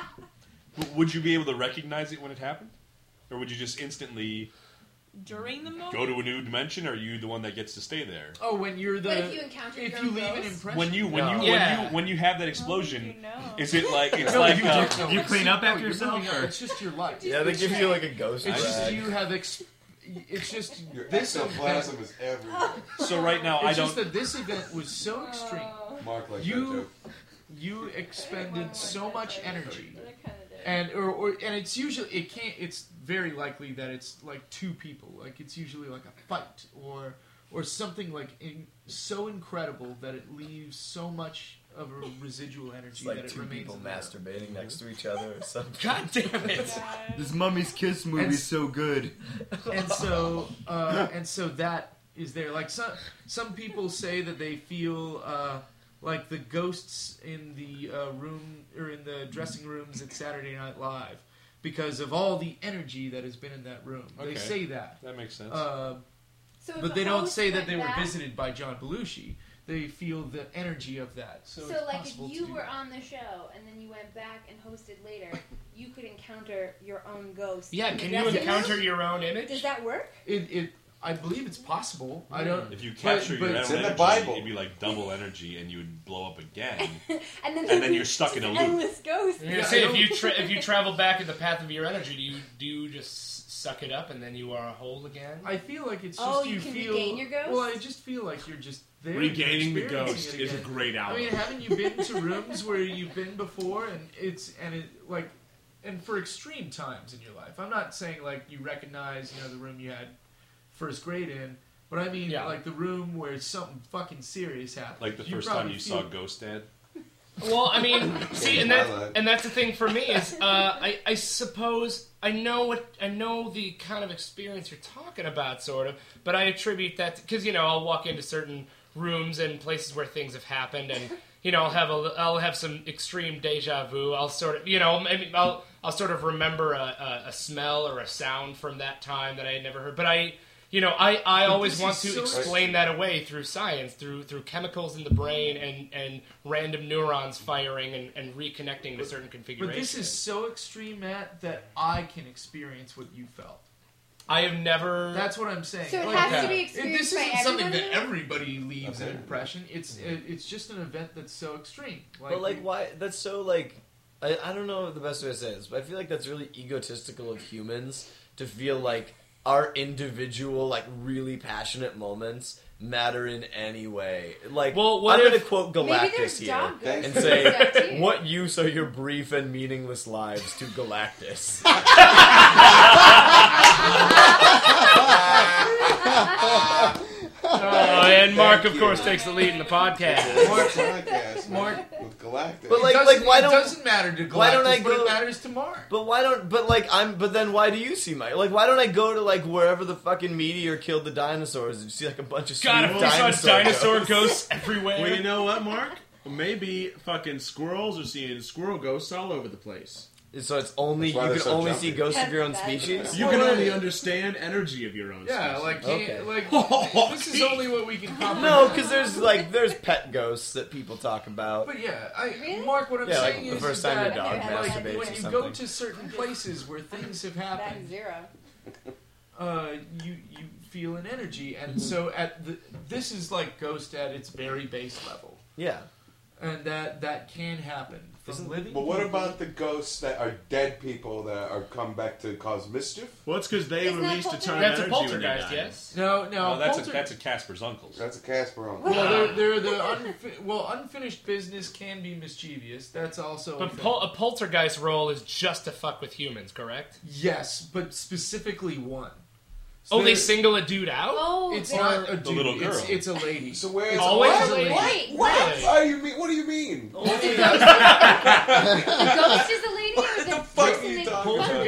W- Would you be able to recognize it when it happened? Or would you just instantly During the moment? go to a new dimension, or are you the one that gets to stay there? Oh, when you're the. But if you encounter if your you own leave an ghost? impression. When you when No. you Yeah. when you when you have that explosion, You know. is it like it's No, like you, uh, just, no, You it's- clean up no, after you're yourself, moving on. or- It's just your life. Yeah, they give you like a ghost It's just rag. you have. Ex- it's just Your this event. ectoplasm is everywhere. so right now I It's don't. just that this event was so extreme. Oh. Mark like You that you expended so much energy, They're kinda dead. and or, or and it's usually it can't. It's very likely that it's like two people. Like it's usually like a fight or or something like in, so incredible that it leaves so much of a residual energy It's like that it two remains people in the room. masturbating next to each other or something. God damn it! God. This Mummy's Kiss movie And- is so good. and so uh, and so that is there. Like some some people say that they feel uh, like the ghosts in the uh, room or in the dressing rooms at Saturday Night Live because of all the energy that has been in that room. Okay. They say that, That makes sense. uh, So if but a they don't host say that went they were back- visited by John Belushi. They feel the energy of that. So, So, it's like, if possible to you do were that. on the show and then you went back and hosted later, you could encounter your own ghost. Yeah, in the can you dressing encounter room? your own image? Does that work? It, it, I believe it's possible. I don't. if you capture but- your but- own It's in the energy, Bible. it'd be like double energy, and you would blow up again. and then, And then you're stuck in a loop. endless ghost. I'm gonna Yeah, say I if you don't- tra- if you travel back in the path of your energy, do you do you just suck it up and then you are whole again? I feel like it's just Oh, you, you can feel. regain your ghost? Well, I just feel like you're just there. Regaining the experiencing Ghost it is a again. great I album. mean, haven't you been to rooms where you've been before, and it's and it like, and for extreme times in your life? I'm not saying like you recognize, you know, the room you had first grade in, but I mean Yeah. like the room where something fucking serious happened. Like the You first time probably you feel- saw Ghost Dad. Well, I mean, see, and My that life. and that's the thing for me is, uh, I, I suppose I know what I know the kind of experience you're talking about, sort of, but I attribute that because you know I'll walk into certain rooms and places where things have happened, and you know I'll have a I'll have some extreme deja vu. I'll sort of you know maybe I'll I'll sort of remember a, a, a smell or a sound from that time that I had never heard, but I. You know, I, I But always this want is to so explain that away through science, through through chemicals in the brain and, and random neurons firing and, and reconnecting to certain But configurations. this is so extreme, Matt, that I can experience what you felt. I have never. That's what I'm saying. So it Like, has to be it- experienced This by isn't something everybody? that everybody leaves Okay. an impression. It's it, it's just an event that's so extreme. Like, But like, why? That's so like. I, I don't know the best way to say this, but I feel like that's really egotistical of humans to feel like our individual, like really passionate moments matter in any way. Like, Well, what I'm going if- to quote Maybe Galactus there's here dog ghosts and and say, stuff, too. "What use are your brief and meaningless lives to Galactus?" Oh, and Mark, of course, takes the lead in the podcast. podcast, Mark- man, with Galactic. But it like, doesn't, like, why it don't? doesn't matter to Galactus, why don't I but go- it matters to Mark. But why don't? But like, I'm. But then, why do you see my? Like, why don't I go to like wherever the fucking meteor killed the dinosaurs and see like a bunch of sweet God, if we dinosaur saw dinosaur ghosts? ghosts everywhere. Well, you know what, Mark? Maybe fucking squirrels are seeing squirrel ghosts all over the place. So it's only That's why you they're can so only jumpy. see ghosts of your own That's species. You Well, can right. only understand energy of your own Yeah, species. like Okay. like this is only what we can comprehend. No, because there's like there's pet ghosts that people talk about. But yeah, I, Really? Mark, what I'm Yeah, like saying the is, first is time your that dog Like, masturbates when or you something. go to certain places where things have Back happened, zero. uh, you you feel an energy, and Mm-hmm. so at the this is like Ghost at its very base level, Yeah. and that that can happen from Isn't- living. But what people- about the ghosts that are dead people that are come back to cause mischief? Well, it's because they Isn't that released a ton of That's a energy when they poltergeist, died. yes. No, no, No, that's a polter- that's a Casper's uncles. That's a Casper on. Well, they're, they're the unfi- well unfinished business can be mischievous. That's also a But thing. pol- a poltergeist role is just to fuck with humans, correct? yes, but specifically one. So Oh, they there- single a dude out? Oh, It's they're- not a dude. little It's, girl. it's a lady. So where is It's always always a a lady. Wait, Really? What? you mean? What do you mean? a ghost is a lady or is it What the fuck person are you they talking fuck? about? Poltergeist,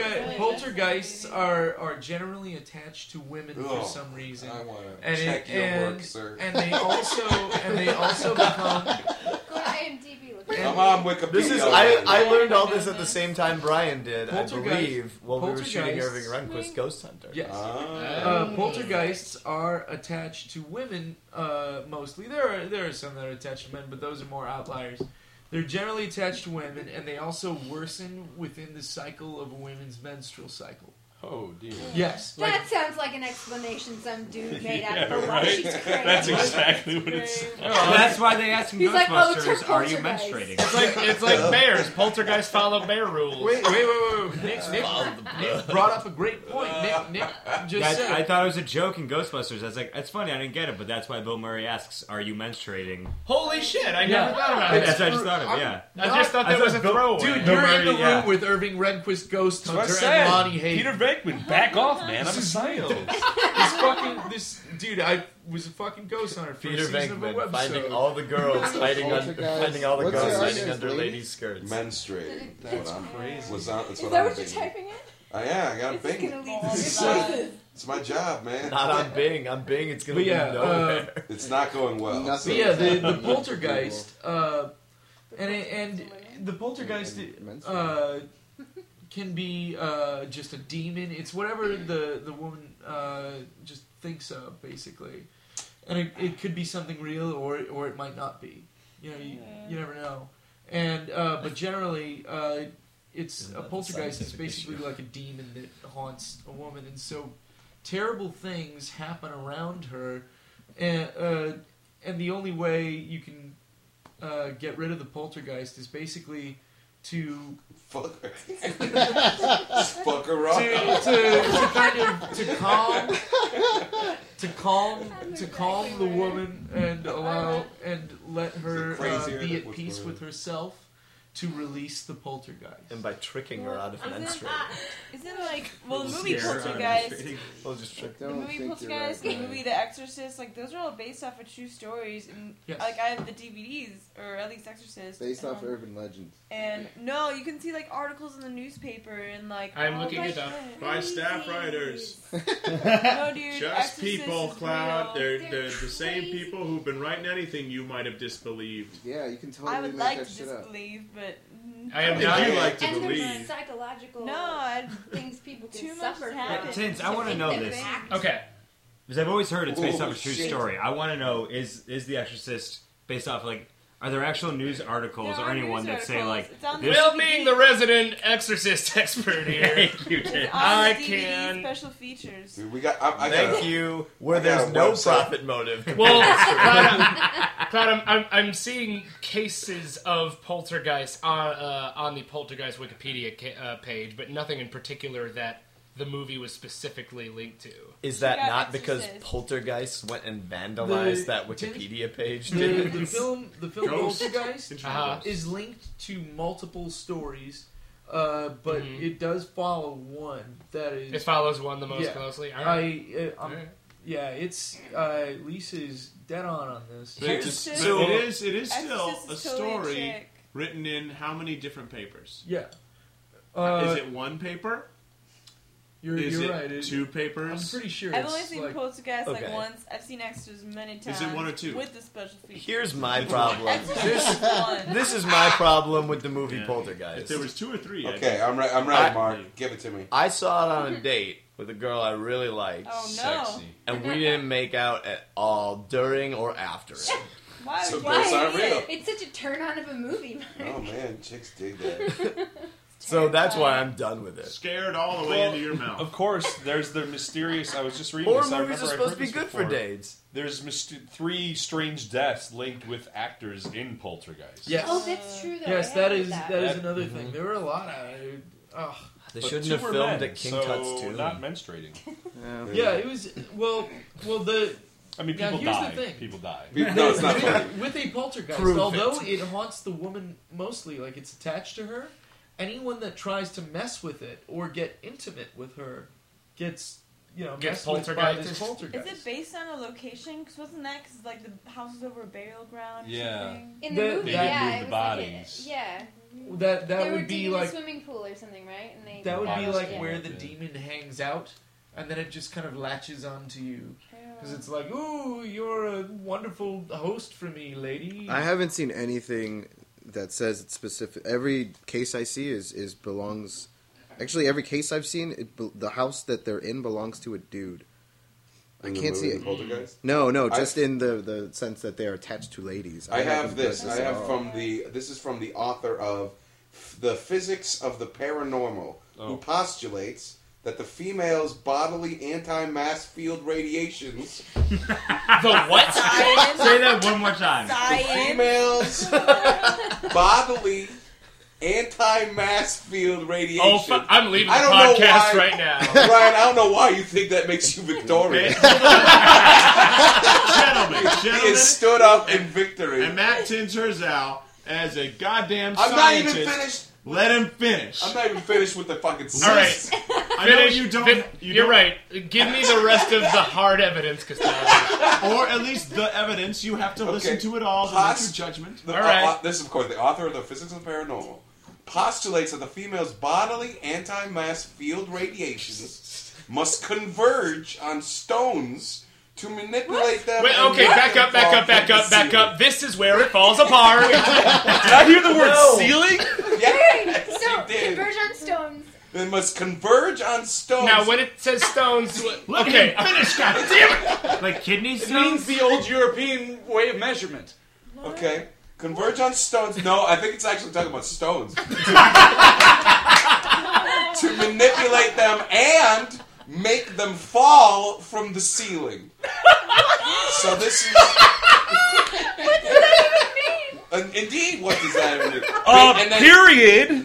poltergeists are are generally attached to women for Ugh, some reason. I want to And check it- your and, work, sir. and they also and they also become. Go to I M D B. Look at I'm it. on Wikipedia. This is I, I learned all this at the same time Brian did, I Poltergeist- believe, while we were shooting poltergeists- Irving Rehnquist's Ghost Hunter. Yes. Ah. Uh, poltergeists are attached to women uh, mostly. There are there are some that are attached to men, but those are more outliers. They're generally attached to women, and they also worsen within the cycle of a women's menstrual cycle. Oh dear. Yes. That Like, sounds like an explanation some dude made up Yeah, for why right? she's crazy. That's exactly what it's. That's why they asked in He's like, oh, it's her Ghostbusters, "Are you poltergeist." menstruating?" It's like it's like bears. Poltergeist follow bear rules. wait, wait, wait, wait. Nick, Nick, Nick brought up a great point. Nick, Nick just That, said. I thought it was a joke in Ghostbusters. I was like, "It's funny, I didn't get it," but that's why Bill Murray asks, "Are you menstruating?" Holy shit! I Yeah. never thought about That's it. what I just thought of. Yeah, I just thought I that was a thought Bill- throwaway. Dude, Bill you're in the Murray, room yeah. with Irving Rehnquist, Ghost That's what I Hunter, said. and Lonnie Hayden. Peter Venkman, back off, man. I'm a scientist. This fucking this dude, I was a fucking ghost hunter for Peter a season of a Venkman website. finding all the girls hiding under, Poltergeist. finding all the What's girls your hiding name, under lady? ladies' skirts. Menstruating. That's what I'm, crazy. Was on, that's Is what that I'm what you're thinking. typing in? Oh, yeah, I got a This is Bing. gonna lead to It's, your uh, places. it's my job, man. Not on Bing. On Bing, it's gonna But yeah, be nowhere. uh, It's not going well. But yeah, the, the poltergeist, uh, and and the poltergeist uh, can be uh, just a demon. It's whatever the the woman uh, just thinks of, basically, and it, it could be something real, or or it might not be. You know, you, you never know. And uh, but generally, uh, it's Isn't a that the poltergeist is scientific basically issue? like a demon that haunts a woman, and so terrible things happen around her, and uh, and the only way you can uh, get rid of the poltergeist is basically to Fuck her. Fuck her to, off. to, to kind of to calm to calm to calm the woman and allow and let her uh, crazier be than at what's peace going with herself to release the poltergeist. And by tricking her out of Isn't, menstruating. isn't like well, the movie Scare her out of Poltergeist, menstruating. We'll just trick the them. movie Poltergeist, the movie The Exorcist, like those are all based off of true stories, and Yes. like I have the D V Ds or at least Exorcist. Based off um, urban legends. And no, you can see like articles in the newspaper and like. I'm oh, looking my it up. shit. By staff writers. No, dude. Just Exorcist people, is Cloud. real. They're, They're they're the same crazy. people who've been writing anything you might have disbelieved. Yeah, you can totally I would make like that to shit up. disbelieve, but mm, I am Did not. you like to And believe? there's psychological no. I, things people can Too much suffer has from. happened. Tins, I to wanna think know they're this. act- Okay. Because I've always heard it's based Oh, off a true shit. story. I want to know: is is The Exorcist based off like? Are there actual news articles There or are anyone news that say articles. like? It's on this- Bill being the resident exorcist expert here. Thank you, Tins. on I the D V D can- special features. Dude, we got. I, I Thank got you. Where I got there's a no website. profit motive. Well, Cloud, I'm, Cloud, I'm, I'm, I'm seeing cases of poltergeist on uh, on the poltergeist Wikipedia ca- uh, page, but nothing in particular that the movie was specifically linked to. Is that got not because Exorcist. Poltergeist went and vandalized The- that Wikipedia page? The, Did? the film, the film Ghost. Poltergeist Uh-huh. is linked to multiple stories, uh, but Mhm. it does follow one that is. It follows one the most Yeah. closely. All I, right. uh, I'm, Alright. yeah, it's uh, Lisa's dead on on this. But Exorcist- so it is. It is still Exorcist a is totally story chick. written in how many different papers? Yeah, uh, is it one paper? you're, Is you're it right. It- two I'm papers? pretty sure. I've it's only seen like, Poltergeist like okay. once. I've seen Extras many times. Is it one or two? With the special features. Here's my problem. Exorcist This, is one. this is my problem with the movie Yeah. Poltergeist. If there was two or three. I'd- Okay, I'm, re- I'm ready, I- Mark. Give it to me. I saw it on a date with a girl I really liked, Oh no! Sexy. and we didn't make out at all during or after it. Why So would Why? ghosts aren't real. It's such a turn on of a movie. Oh man, chicks dig that. So that's why I'm done with it. Scared all the way Well, into your mouth. Of course, there's the mysterious. I was just reading Horror this. I movies remember are I supposed heard to be this good for before. dates. There's myst- three strange deaths linked with actors in Poltergeist. Yes. Oh, that's true though. Yes, I that heard is that. that is That- another thing. There were a lot of. Oh. They But shouldn't two have were filmed men, at King so Tut's too. not menstruating. Yeah, it was well. Well, the I mean, Now, people here's die. the thing. People die. No, it's not funny. with a poltergeist, Prove although it. it. haunts the woman mostly, like it's attached to her, anyone that tries to mess with it or get intimate with her gets, you know, Gets messed with by this poltergeisted? poltergeist. Is it based on a location? Because wasn't that because like the house was over a burial ground? Or Yeah. something? In the The- movie, they didn't yeah, move it the was like a- bodies. yeah. That that they were would be digging like a swimming pool or something, right? And they that would be like yeah. where the demon hangs out, and then it just kind of latches onto you. Because it's like, ooh, you're a wonderful host for me, lady. I haven't seen anything that says it's specific. Every case I see is, is belongs. Actually, every case I've seen, it, be- the house that they're in belongs to a dude. I In the can't see movie it. Poltergeist? No, no, just I've- in the, the sense that they are attached to ladies. I have haven't this. read I have at all. from the. This is from the author of F- The Physics of the Paranormal, Oh. who postulates that the female's bodily anti-mass field radiations. The what? Science. Say that one more time. The Science. female's bodily anti-mass field radiation. Oh, fu- I'm leaving the I don't know podcast why- right now. Ryan, I don't know why you think that makes you victorious. Gentlemen, He has gentlemen, stood up in victory. and Matt Tinterzau, as a goddamn I'm not scientist, even finished. let him finish. I'm not even finished with the fucking. All right. sentence. I know Finish. you don't. fin- you you're don't- right. Give me the rest of the hard evidence, Costello. Or at least the evidence. You have to listen Okay. to it all to Post- make your judgment. The, All right. uh, this is, of course, the author of The Physics of the Paranormal postulates that the female's bodily anti-mass field radiations must converge on stones to manipulate them. Wait, and okay, let back them up, back fall up, back from the up, back ceiling. up. This is where it falls apart. Did I hear the word No. ceiling? Yes, So, you did. converge on stones. They must converge on stones. Now, when it says stones, Let okay, him finish, goddammit! Like kidney It stones? means the old European way of measurement. Okay. Converge on stones. No, I think it's actually talking about stones. To manipulate them and make them fall from the ceiling. So this is. Uh, indeed, what does that even mean? Uh, And then- period.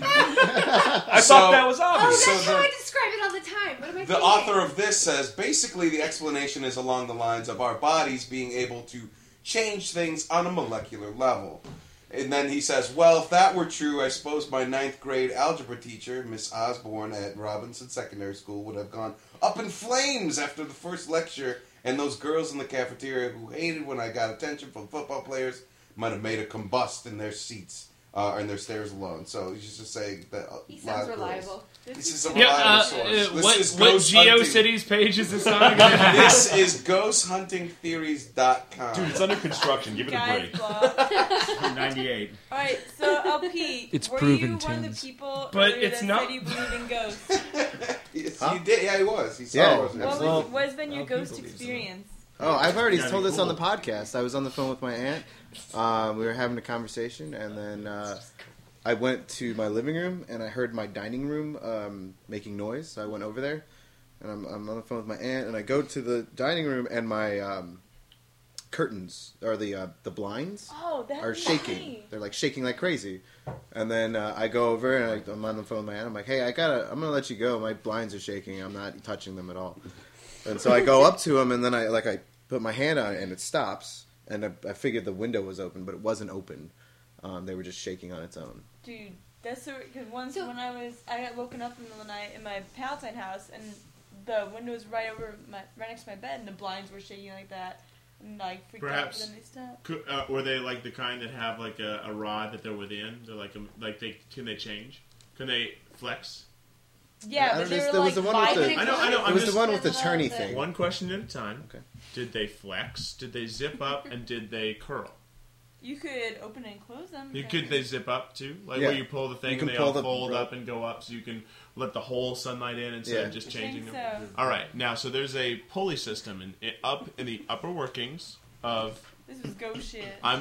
I So- thought that was Oh, obvious. that's So how the- I describe it all the time. What am I The thinking? author of this says basically the explanation is along the lines of our bodies being able to change things on a molecular level. And then he says, well, if that were true, I suppose my ninth grade algebra teacher, Miss Osborne at Robinson Secondary School, would have gone up in flames after the first lecture, and those girls in the cafeteria who hated when I got attention from football players might have made a combust in their seats, uh, or in their stairs alone. So he's just saying that a He lot sounds of girls- reliable. This is a yeah, reliable uh, source. uh, This what, is what Ghost Hunting. GeoCities page is this on? again? This is ghost hunting theories dot com. Dude, it's under construction. Give it a Guys, break. blog. ninety-eight. All right, so L P, It's were proven, you one of Tins. the people But earlier it's that not- said you believe in ghosts? Yes, Huh? he did. Yeah, he was. He said Yeah. it was. What, was, Well, what has been your well, ghost people believe so. experience? Oh, I've already Gotta told be this on the cool. podcast. I was on the phone with my aunt. Um, we were having a conversation, and then uh, I went to my living room, and I heard my dining room um, making noise. So I went over there, and I'm, I'm on the phone with my aunt, and I go to the dining room, and my um, curtains, or the uh, the blinds, Oh, that are shaking. They're like shaking like crazy. And then uh, I go over, and I, I'm on the phone with my aunt. I'm like, hey, I gotta, I'm gonna let you go. My blinds are shaking. I'm not touching them at all. And so I go up to him, and then I like I put my hand on it, and it stops. And I, I figured the window was open, but it wasn't open. Um, they were just shaking on its own. Dude, that's so because once when I was I got woken up in the middle of the night in my Palatine house and the window was right over my right next to my bed and the blinds were shaking like that and like freaked Perhaps. out. But then they stopped. Could, uh, were they like the kind that have like a, a rod that they're within? They're like a, like they can they change? Can they flex? Yeah, I but don't they know, were there was like the one with the- vibrating. I know, I know. It I'm was just the one with the Just- turny thing. one question at a time. Okay. Did they flex? Did they zip up? And did they curl? You could open and close them. You could they zip up too, like Yeah. where you pull the thing You can and they pull all the fold rope. up and go up, so you can let the whole sunlight in instead Yeah. of just I changing think them. so. All right, now so there's a pulley system in, in up in the upper workings of. This was ghost shit. I'm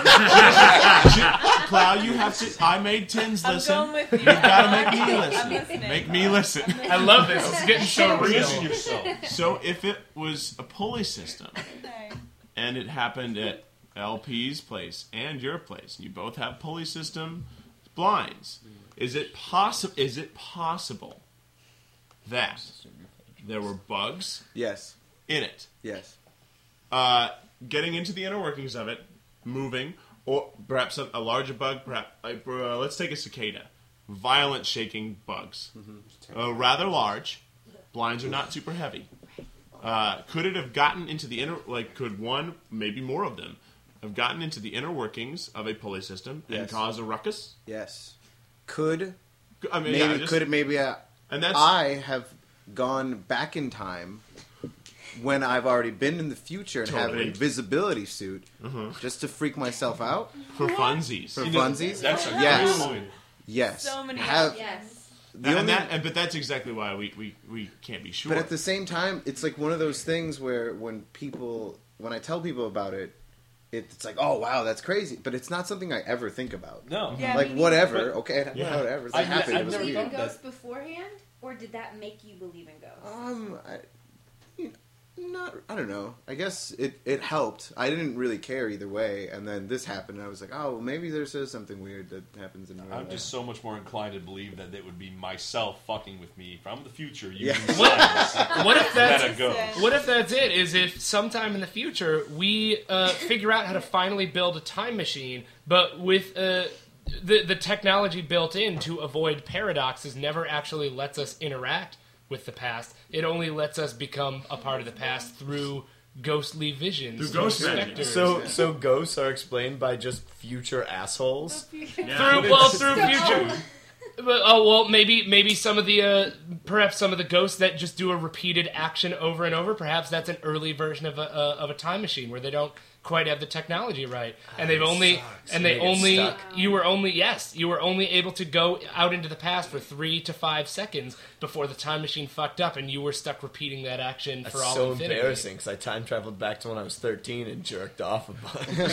Cloud. You have to. I made Tins I'm listen. going with you. You've got to make me I'm listen. listening. Make me listen. I love this. It's getting so Position real. yourself. So if it was a pulley system Okay. and it happened at L P's place and your place, and you both have pulley system blinds, is it possible? Is it possible that there were bugs Yes. in it, Yes. uh, getting into the inner workings of it, moving, or perhaps a, a larger bug? Perhaps like, uh, let's take a cicada, violent shaking bugs, uh, rather large. Blinds are not super heavy. Uh, could it have gotten into the inner? Like, could one, maybe more of them, have gotten into the inner workings of a pulley system and Yes. caused a ruckus? Yes. could I mean, maybe yeah, just, could maybe I, and that's I have gone back in time when I've already been in the future and have an Totally. invisibility suit Mhm. just to freak myself out for funsies. for You know, funsies. That's a yes, good point. yes. So many have Yes. the and only. that, and, but that's exactly why we, we, we can't be sure. But at the same time, it's like one of those things where when people, when I tell people about it, it's like, oh wow, that's crazy. But it's not something I ever think about. No. Yeah, like me whatever, neither. okay, Yeah. whatever. It I've ne- happened. I've It was never Believe weird. in thought that- ghosts beforehand, or did that make you believe in ghosts? Um, I, you know, not. I don't know. I guess it it helped. I didn't really care either way. And then this happened, and I was like, oh, well, maybe there's uh, something weird that happens in real I'm life. just so much more inclined to believe that it would be myself fucking with me from the future using Yeah. science. What if that's That a ghost. what if that's it? Is if sometime in the future we uh, figure out how to finally build a time machine, but with uh, the the technology built in to avoid paradoxes never actually lets us interact with the past. It only lets us become a part of the past through ghostly visions, Through ghost magic. specters. So, so ghosts are explained by just future assholes. Yeah. through well through future. But, oh well, maybe maybe some of the uh, perhaps some of the ghosts that just do a repeated action over and over. Perhaps that's an early version of a uh, of a time machine where they don't quite have the technology right, and they've only and they They get only stuck. you were only yes you were only able to go out into the past for three to five seconds before the time machine fucked up, and you were stuck repeating that action That's for all so infinity. embarrassing because I time traveled back to when I was thirteen and jerked off a bunch.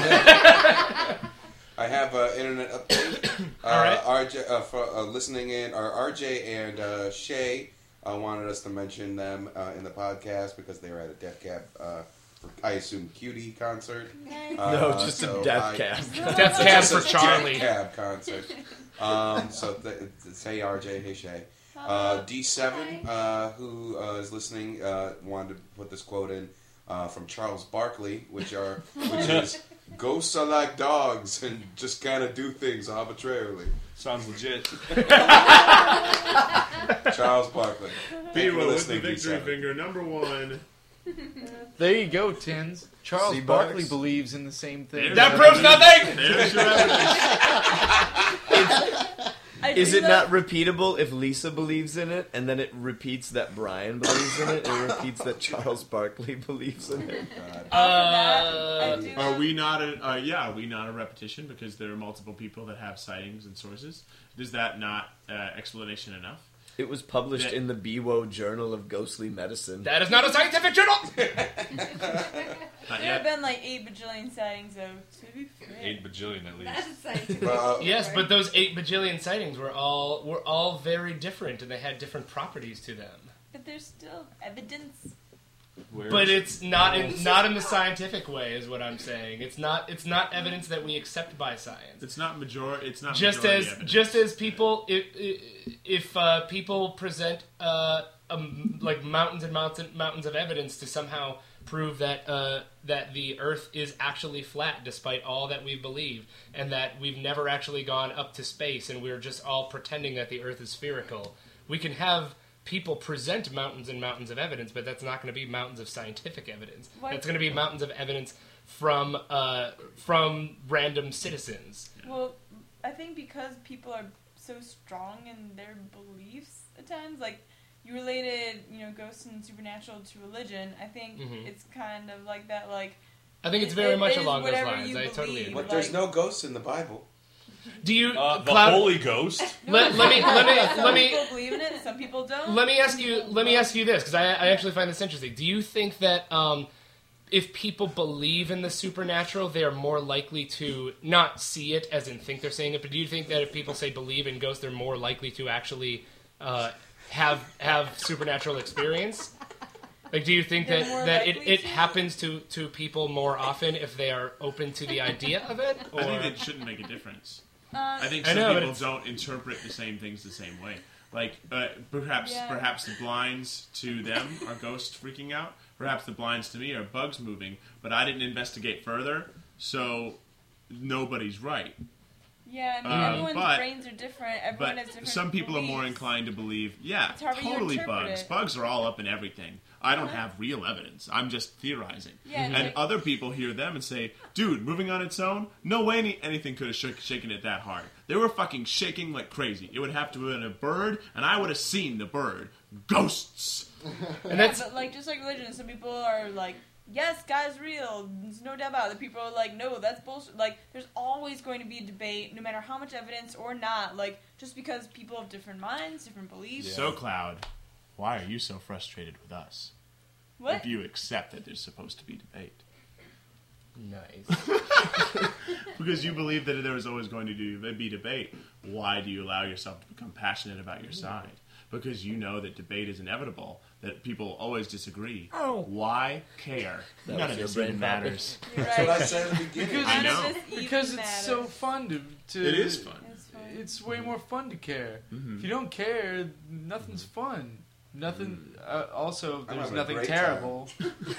I have an internet update. Uh, All right. R J, uh, for uh, listening in, our R J and uh, Shay uh, wanted us to mention them uh, in the podcast because they were at a Death Cab, uh, for, I assume, Cutie concert. Uh, No, just so a death I- cab. Death Cab Just for a Charlie. Death Cab concert. Um, so th- th- hey R J, hey Shay. Uh, D seven, uh, who uh, is listening, uh, wanted to put this quote in uh, from Charles Barkley, which are which is ghosts are like dogs and just kind of do things arbitrarily. Sounds legit. Charles Barkley. Thank you for Hero with the listening, victory D seven. finger, number one. There you go, Tins. Charles See, Barkley Bucks? believes in the same thing. There's That your proves evidence. nothing. There's your evidence. I Is do it love- not repeatable if Lisa believes in it, and then it repeats that Brian believes in it, and it repeats that Charles Barkley believes in it? I Uh, do Are love- we not a uh, yeah? Are we not a repetition because there are multiple people that have sightings and sources? Is that not uh, explanation enough? It was published Yeah. in the B W O Journal of Ghostly Medicine. that is not a scientific journal. Not There yet. have been like eight bajillion sightings, though. To be fair, Eight bajillion at least. That's scientific. Well, uh, Yes, but those eight bajillion sightings were all were all very different, and they had different properties to them. but there's still evidence. Where But is- it's not in not in the scientific way, is what I'm saying. It's not it's not evidence that we accept by science. It's not major. It's not Just majority as evidence. just as people if if uh, people present uh, um, like mountains and mountains mountains of evidence to somehow prove that uh, that the Earth is actually flat, despite all that we've believed, and that we've never actually gone up to space, and we're just all pretending that the Earth is spherical. We can have people present mountains and mountains of evidence, but that's not going to be mountains of scientific evidence. Why- That's going to be mountains of evidence from uh, from random citizens. Well, I think because people are so strong in their beliefs at times, like you related, you know, ghosts and supernatural to religion. I think Mhm. it's kind of like that. Like I think it's it- very it much is along those whatever lines. you I totally believe. agree. but there's like- no ghosts in the Bible. Do you, Uh, the Cloud? Holy Ghost. let, let me let me some let me people believe in it, some people don't. let me ask you let me ask you this because I, I actually find this interesting. Do you think that um, if people believe in the supernatural, they are more likely to not see it, as in think they're seeing it? But do you think that if people say believe in ghosts, they're more likely to actually uh, have have supernatural experience? Like, do you think They're that, more that it, likely it to? happens to, to people more often if they are open to the idea of it? Or I think it shouldn't make a difference. Uh, I think I some know, but people it's- don't interpret the same things the same way. Like uh, perhaps Yeah. perhaps the blinds to them are ghosts freaking out. Perhaps the blinds to me are bugs moving. But I didn't investigate further, so nobody's right. yeah, I mean, Um, everyone's but- brains are different. Everyone has But different some people are more beliefs. inclined to believe, yeah, It's however you totally interpret bugs. it. Bugs are all up in everything. I don't have real evidence. I'm just theorizing. Yeah, and like- other people hear them and say, dude, moving on its own? No way any, anything could have shook, shaken it that hard. They were fucking shaking like crazy. It would have to have been a bird, and I would have seen the bird. Ghosts! And that's but like just like religion, some people are like, yes, God's real. There's no doubt about it. People are like, no, that's bullshit. Like, there's always going to be a debate, no matter how much evidence or not. Like, just because people have different minds, different beliefs. So, Cloud, why are you so frustrated with us? What? If you accept that there's supposed to be debate. Nice. Because you believe that there is always going to be debate. Why do you allow yourself to become passionate about your side? Because you know that debate is inevitable, that people always disagree. Oh. Why care? That None was of your this brain even matters. You're That's what I right. said at the beginning. Because I None know. of this even Because it's matters. so fun to, to. It is fun. It's fun. It's way more fun to care. Mhm. If you don't care, nothing's fun. Nothing. Uh, also, I'm there's having a nothing great terrible. I, just,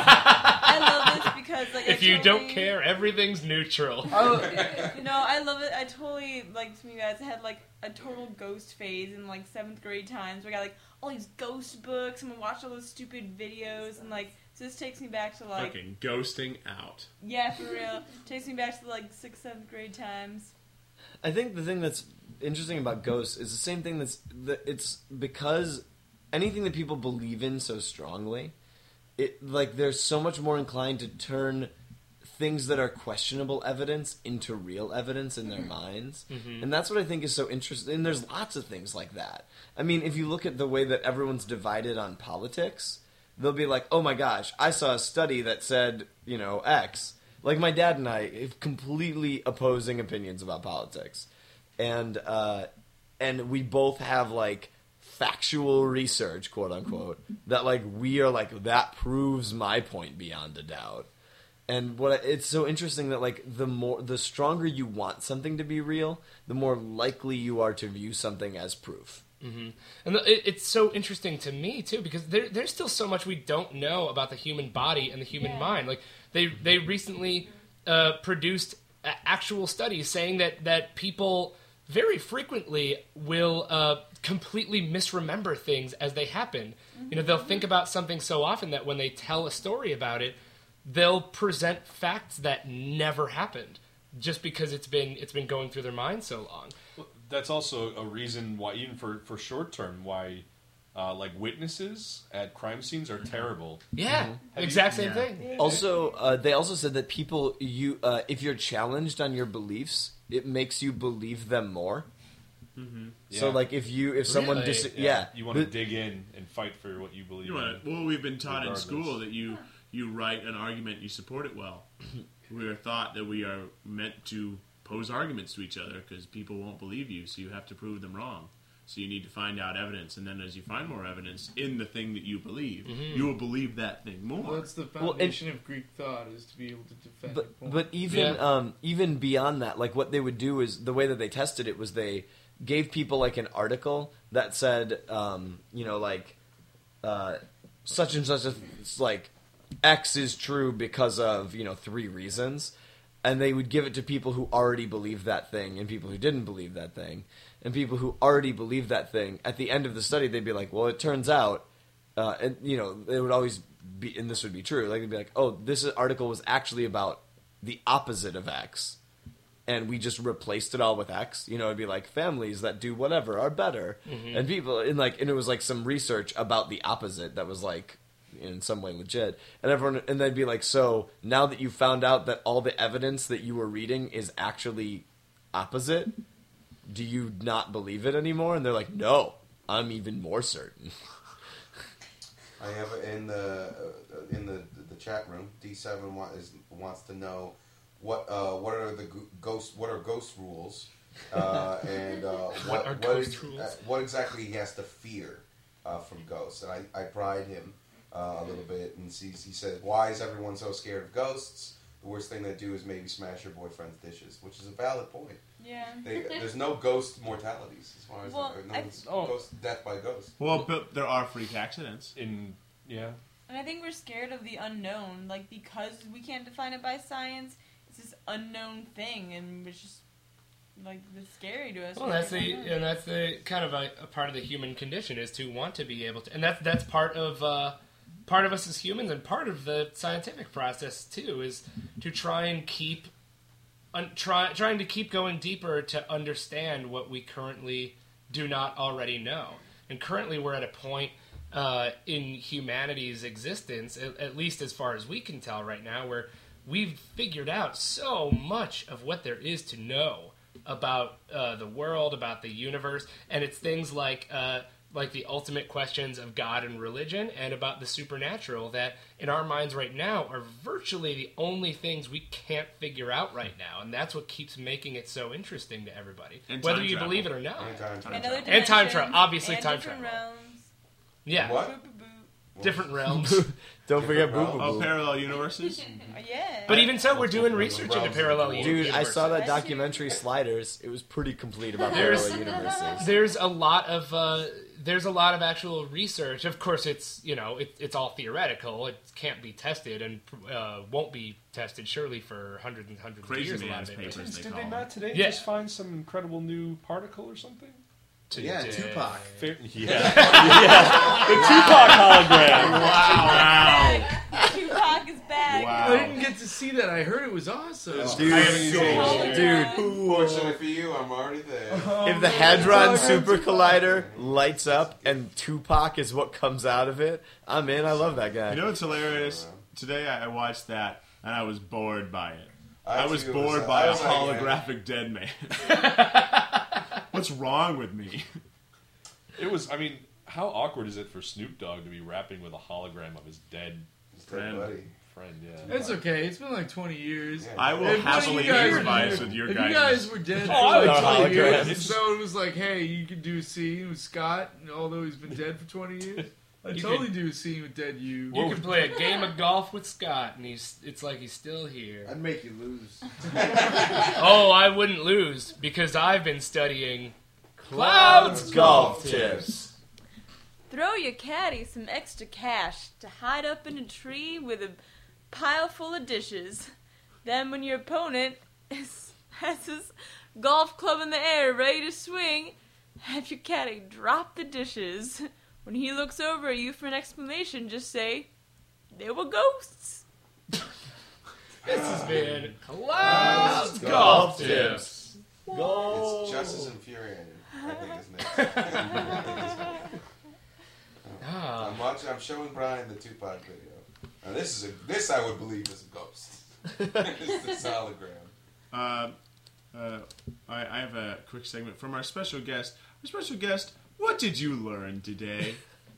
I love this because like if I you totally, don't care, everything's neutral. Oh, you know, I love it. I totally like to me guys. I had like a total ghost phase in like seventh grade times. Where I got like all these ghost books and I watched all those stupid videos and like so this takes me back to like Fucking ghosting out. yeah for real. Takes me back to like sixth seventh grade times. I think the thing that's interesting about ghosts is the same thing that's that it's because anything that people believe in so strongly, it like they're so much more inclined to turn things that are questionable evidence into real evidence in their minds. Mhm. And that's what I think is so interesting. And there's lots of things like that. I mean, if you look at the way that everyone's divided on politics, they'll be like, oh my gosh, I saw a study that said, you know, X. Like my dad and I have completely opposing opinions about politics. And, uh, and we both have like factual research, quote unquote, that like we are like, that proves my point beyond a doubt. And what I, it's so interesting that like the more the stronger you want something to be real, the more likely you are to view something as proof. Mm-hmm. And the, it, it's so interesting to me too because there, there's still so much we don't know about the human body and the human Yeah. mind. Like they they recently uh, produced a- actual studies saying that that people very frequently will uh, completely misremember things as they happen. You know, they'll think about something so often that when they tell a story about it, they'll present facts that never happened just because it's been it's been going through their mind so long. That's also a reason why, even for, for short term, why uh, like witnesses at crime scenes are terrible. Yeah, Have exact you- same Yeah. thing. Also, uh, they also said that people you uh, if you're challenged on your beliefs, it makes you believe them more. Mm-hmm. So Yeah. like if you if someone Really? dis- yeah, You want to But- dig in and fight for what you believe You in. want to, well, we've been taught Regardless. in school that you you write an argument, you support it well. We are taught that we are meant to pose arguments to each other because people won't believe you, so you have to prove them wrong. So you need to find out evidence, and then as you find more evidence in the thing that you believe, you will believe that thing more. Well, that's the Well, and- foundation of Greek thought is to be able to defend. But your point. but even Yeah. um, even beyond that, like what they would do is the way that they tested it was they gave people like an article that said, um, you know, like uh, such and such a it's like X is true because of you know three reasons, and they would give it to people who already believed that thing and people who didn't believe that thing, and people who already believed that thing. At the end of the study, they'd be like, well, it turns out. Uh, and you know, it would always be, and this would be true. Like they'd be like, "Oh, this article was actually about the opposite of X, and we just replaced it all with X." You know, it'd be like families that do whatever are better, and people and like, and it was like some research about the opposite that was like in some way legit, and everyone, and they'd be like, "So now that you found out that all the evidence that you were reading is actually opposite, do you not believe it anymore?" And they're like, "No, I'm even more certain." I have in the uh, in the the chat room. D seven wa- is, wants to know what uh, what are the go- ghost what are ghost rules uh, and uh, what are what, ghost is- rules? uh, what exactly he has to fear uh, from ghosts. And I I pried him uh, a little bit and sees he says, why is everyone so scared of ghosts? The worst thing they do is maybe smash your boyfriend's dishes, which is a valid point. Yeah. They, there's no ghost mortalities as far as Well, no I- one's Oh. ghost death by ghost. Well, but there are freak accidents. In yeah, And I think we're scared of the unknown, like because we can't define it by science. It's this unknown thing, and it's just like it's scary to us. Well, We're that's like, the "Oh, no." and that's the kind of a, a part of the human condition is to want to be able to, and that's that's part of uh, part of us as humans and part of the scientific process too is to try and keep un, try, trying to keep going deeper to understand what we currently do not already know. And currently we're at a point uh, in humanity's existence, at, at least as far as we can tell right now, where we've figured out so much of what there is to know about uh, the world, about the universe, and it's things like uh, like the ultimate questions of God and religion, and about the supernatural that, in our minds right now, are virtually the only things we can't figure out right now, and that's what keeps making it so interesting to everybody, And whether time you travel. believe it or not. And time travel. And other And time dimensions, travel, obviously and time different travel. realms. Yeah, What? Boop, boop, boop. different realms. Don't forget Different Boo Boo Oh, Boo. parallel universes. Oh, yeah. But even so, we're doing research into Realms parallel of the universes. Dude, I saw that That's true. documentary Sliders. It was pretty complete about There's- parallel universes. There's a lot of uh, there's a lot of actual research. Of course, it's you know it, it's all theoretical. It can't be tested and uh, won't be tested surely for hundreds and hundreds Crazy of years. A lot man's of it. papers. Did they they call not today Yeah. just find some incredible new particle or something? Yeah, Today. Tupac. Fair, yeah, yeah, the Tupac hologram. Wow. Tupac is back. I didn't get to see that. I heard it was awesome. Dude, I haven't seen it. dude, Fortunately for you, I'm already there. if the Hadron Super Collider lights up and Tupac is what comes out of it, I'm in. I love that guy. You know what's hilarious? Today I I watched that and I was bored by it. I, was too bored was- by I a was like, holographic dead man. What's wrong with me? It was. I mean, how awkward is it for Snoop Dogg to be rapping with a hologram of his dead It's dead buddy. friend? Yeah. It's okay. It's been like twenty years. Yeah. I will If one of happily you guys- improvise with your If guys. you guys were dead for Oh, I like like twenty years, holograms. and someone was like, "Hey, you could do a scene with Scott," and although he's been dead for twenty years, I'd You totally do a scene with dead you. You can play a game of golf with Scott, and he's it's like he's still here. I'd make you lose. Oh, I wouldn't lose because I've been studying Cloud's golf tips. Throw your caddy some extra cash to hide up in a tree with a pile full of dishes. Then when your opponent is, has his golf club in the air ready to swing, have your caddy drop the dishes. When he looks over at you for an explanation, just say, "There were ghosts." This has been Cloud's golf tips. It's just as infuriating, I think, isn't it? Ah. I'm watching. I'm showing Brian the Tupac video. Now this is a this I would believe is a ghost. It's the hologram. Uh, uh, I, I have a quick segment from our special guest. Our special guest, what did you learn today?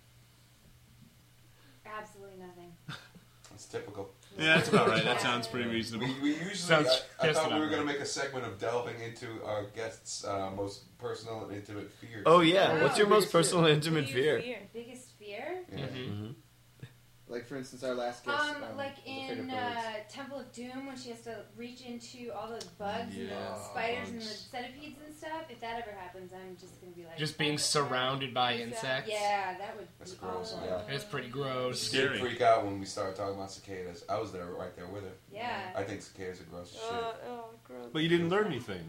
Absolutely nothing. It's typical. Yeah, that's about right. That sounds pretty reasonable. We, we usually. Sounds I, I just thought we about were going right. to make a segment of delving into our guests' uh, most personal and intimate fears. Oh yeah, Wow. what's your most personal and intimate What do you fear? Biggest fear? Yeah. Like, for instance, our last guest. Um, um, like the in Favorite uh, Birds. Temple of Doom, when she has to reach into all those bugs and Yeah, the spiders and the bugs. centipedes and stuff. If that ever happens, I'm just gonna be like, Just being surrounded by insects. Yeah, that would. That's be gross, awful. yeah. It's pretty gross. She did Scary. freak out when we started talking about cicadas. I was there, right there with her. Yeah. I think cicadas are gross as shit. Uh, oh, gross. But you didn't learn anything.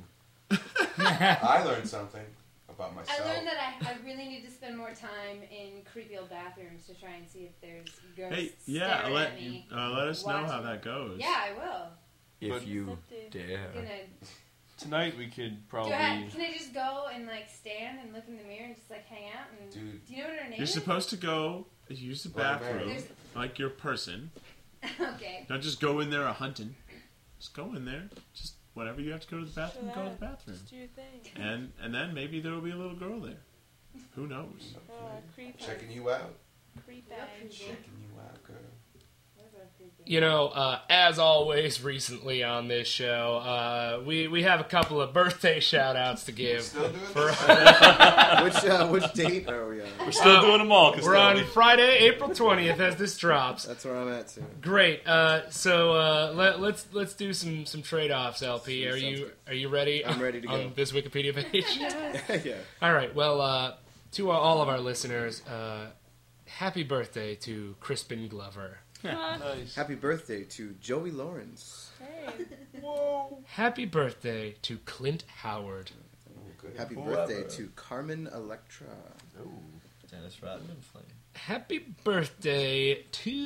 I learned something about I myself. learned that I, I really need to spend more time in creepy old bathrooms to try and see if there's ghosts Hey, yeah, staring let at me. uh, let us know how watching. that goes. Yeah, I will. If But- you Deceptive. dare. Gonna, Tonight we could do probably. I, can I just go and like stand and look in the mirror and just like hang out? And Dude. do you know what her name You're is? supposed to go use the Well, bathroom There's- like your person. Okay. Don't just go in there a hunting. Just go in there. Just whenever you have to go to the bathroom, go to the bathroom. Just do your thing. And and then maybe there will be a little girl there. Who knows? Oh, creep Checking you out. Creep Real bag. creepy. Checking you out, girl. Those are creepy. You know, uh, as always, recently on this show, uh, we we have a couple of birthday shout outs to give. Still doing For, this? which uh, which date are we on? We're still doing them all. We're on Costelli. Friday, April twentieth, as this drops. That's where I'm at too. Great. Uh, so uh, let, let's let's do some some trade offs. L P, are Sounds you good. are you ready? I'm ready to on go. this Wikipedia page. Yeah. All right. Well, uh, to all of our listeners, uh, happy birthday to Crispin Glover. Nice. Happy birthday to Joey Lawrence. Hey. Happy birthday to Clint Howard. Oh, good. Happy Whoever. birthday to Carmen Electra. Dennis Rodman flame. Happy birthday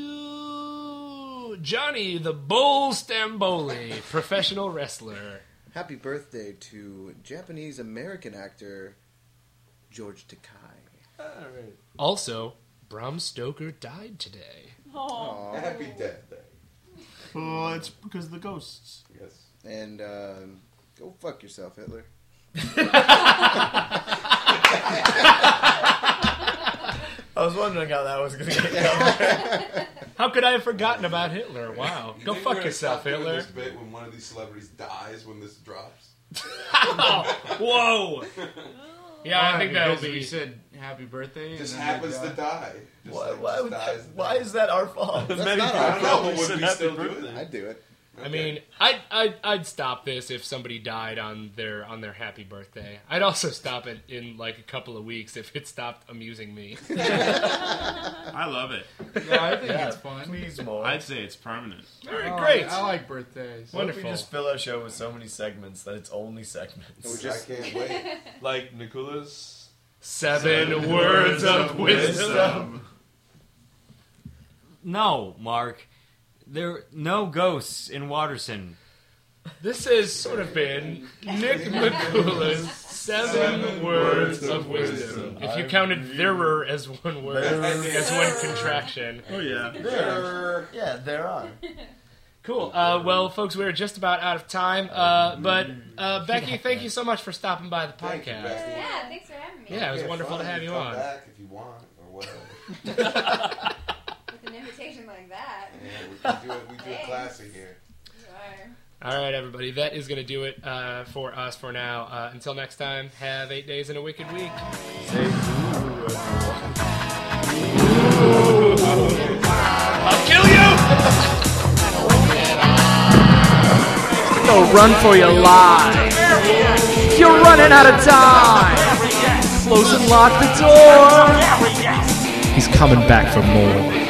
to Johnny the Bull Stamboli, professional wrestler. Happy birthday to Japanese-American actor George Takei. All right. Also, Bram Stoker died today. Oh. Happy Death Day. Well, it's because of the ghosts. Yes. And um, go fuck yourself, Hitler. I was wondering how that was going to get covered. How could I have forgotten about Hitler? Wow. You Go think fuck we're gonna yourself, stop doing Hitler. This bit when one of these celebrities dies when this drops. Whoa. Yeah, I Why? think that'll Because we be. said happy birthday. Just and then happens they to die. die. Just Why, like, why, just would dies that, and why dies. is that our fault? That's Many not people our I don't know, fault. but would said we happy still do birthday. it? I'd do it. I mean, I'd, I'd I'd stop this if somebody died on their on their happy birthday. I'd also stop it in like a couple of weeks if it stopped amusing me. I love it. Yeah, I think Yeah, it's fun. please more. I'd say it's permanent. All right, Oh, great. I like birthdays. What if Wonderful. we just fill our show with so many segments that it's only segments? We just- I can't wait. Like Nikula's. Seven words of wisdom. No, Mark. There no ghosts in Waterson. This has sort of been Nick McCoola's seven words of wisdom. If you counted "therer" as one word, as one contraction. Oh yeah. There, yeah, there are. Cool. Uh, well, folks, we're just about out of time. Uh, but uh, Becky, thank you so much for stopping by the Thank you, podcast. Becky. Yeah, thanks for having me. Yeah, it was Yeah, wonderful fine. to have you Come on. back if you want or whatever. With an invitation like that. Yeah, we can do it. We do it Thanks. classy here. You are. All right, everybody. That is going to do it uh, for us for now. Uh, until next time, have eight days and a wicked week. I'll kill you! Go run for your life. You're running out of time. Close and lock the door. He's coming back for more.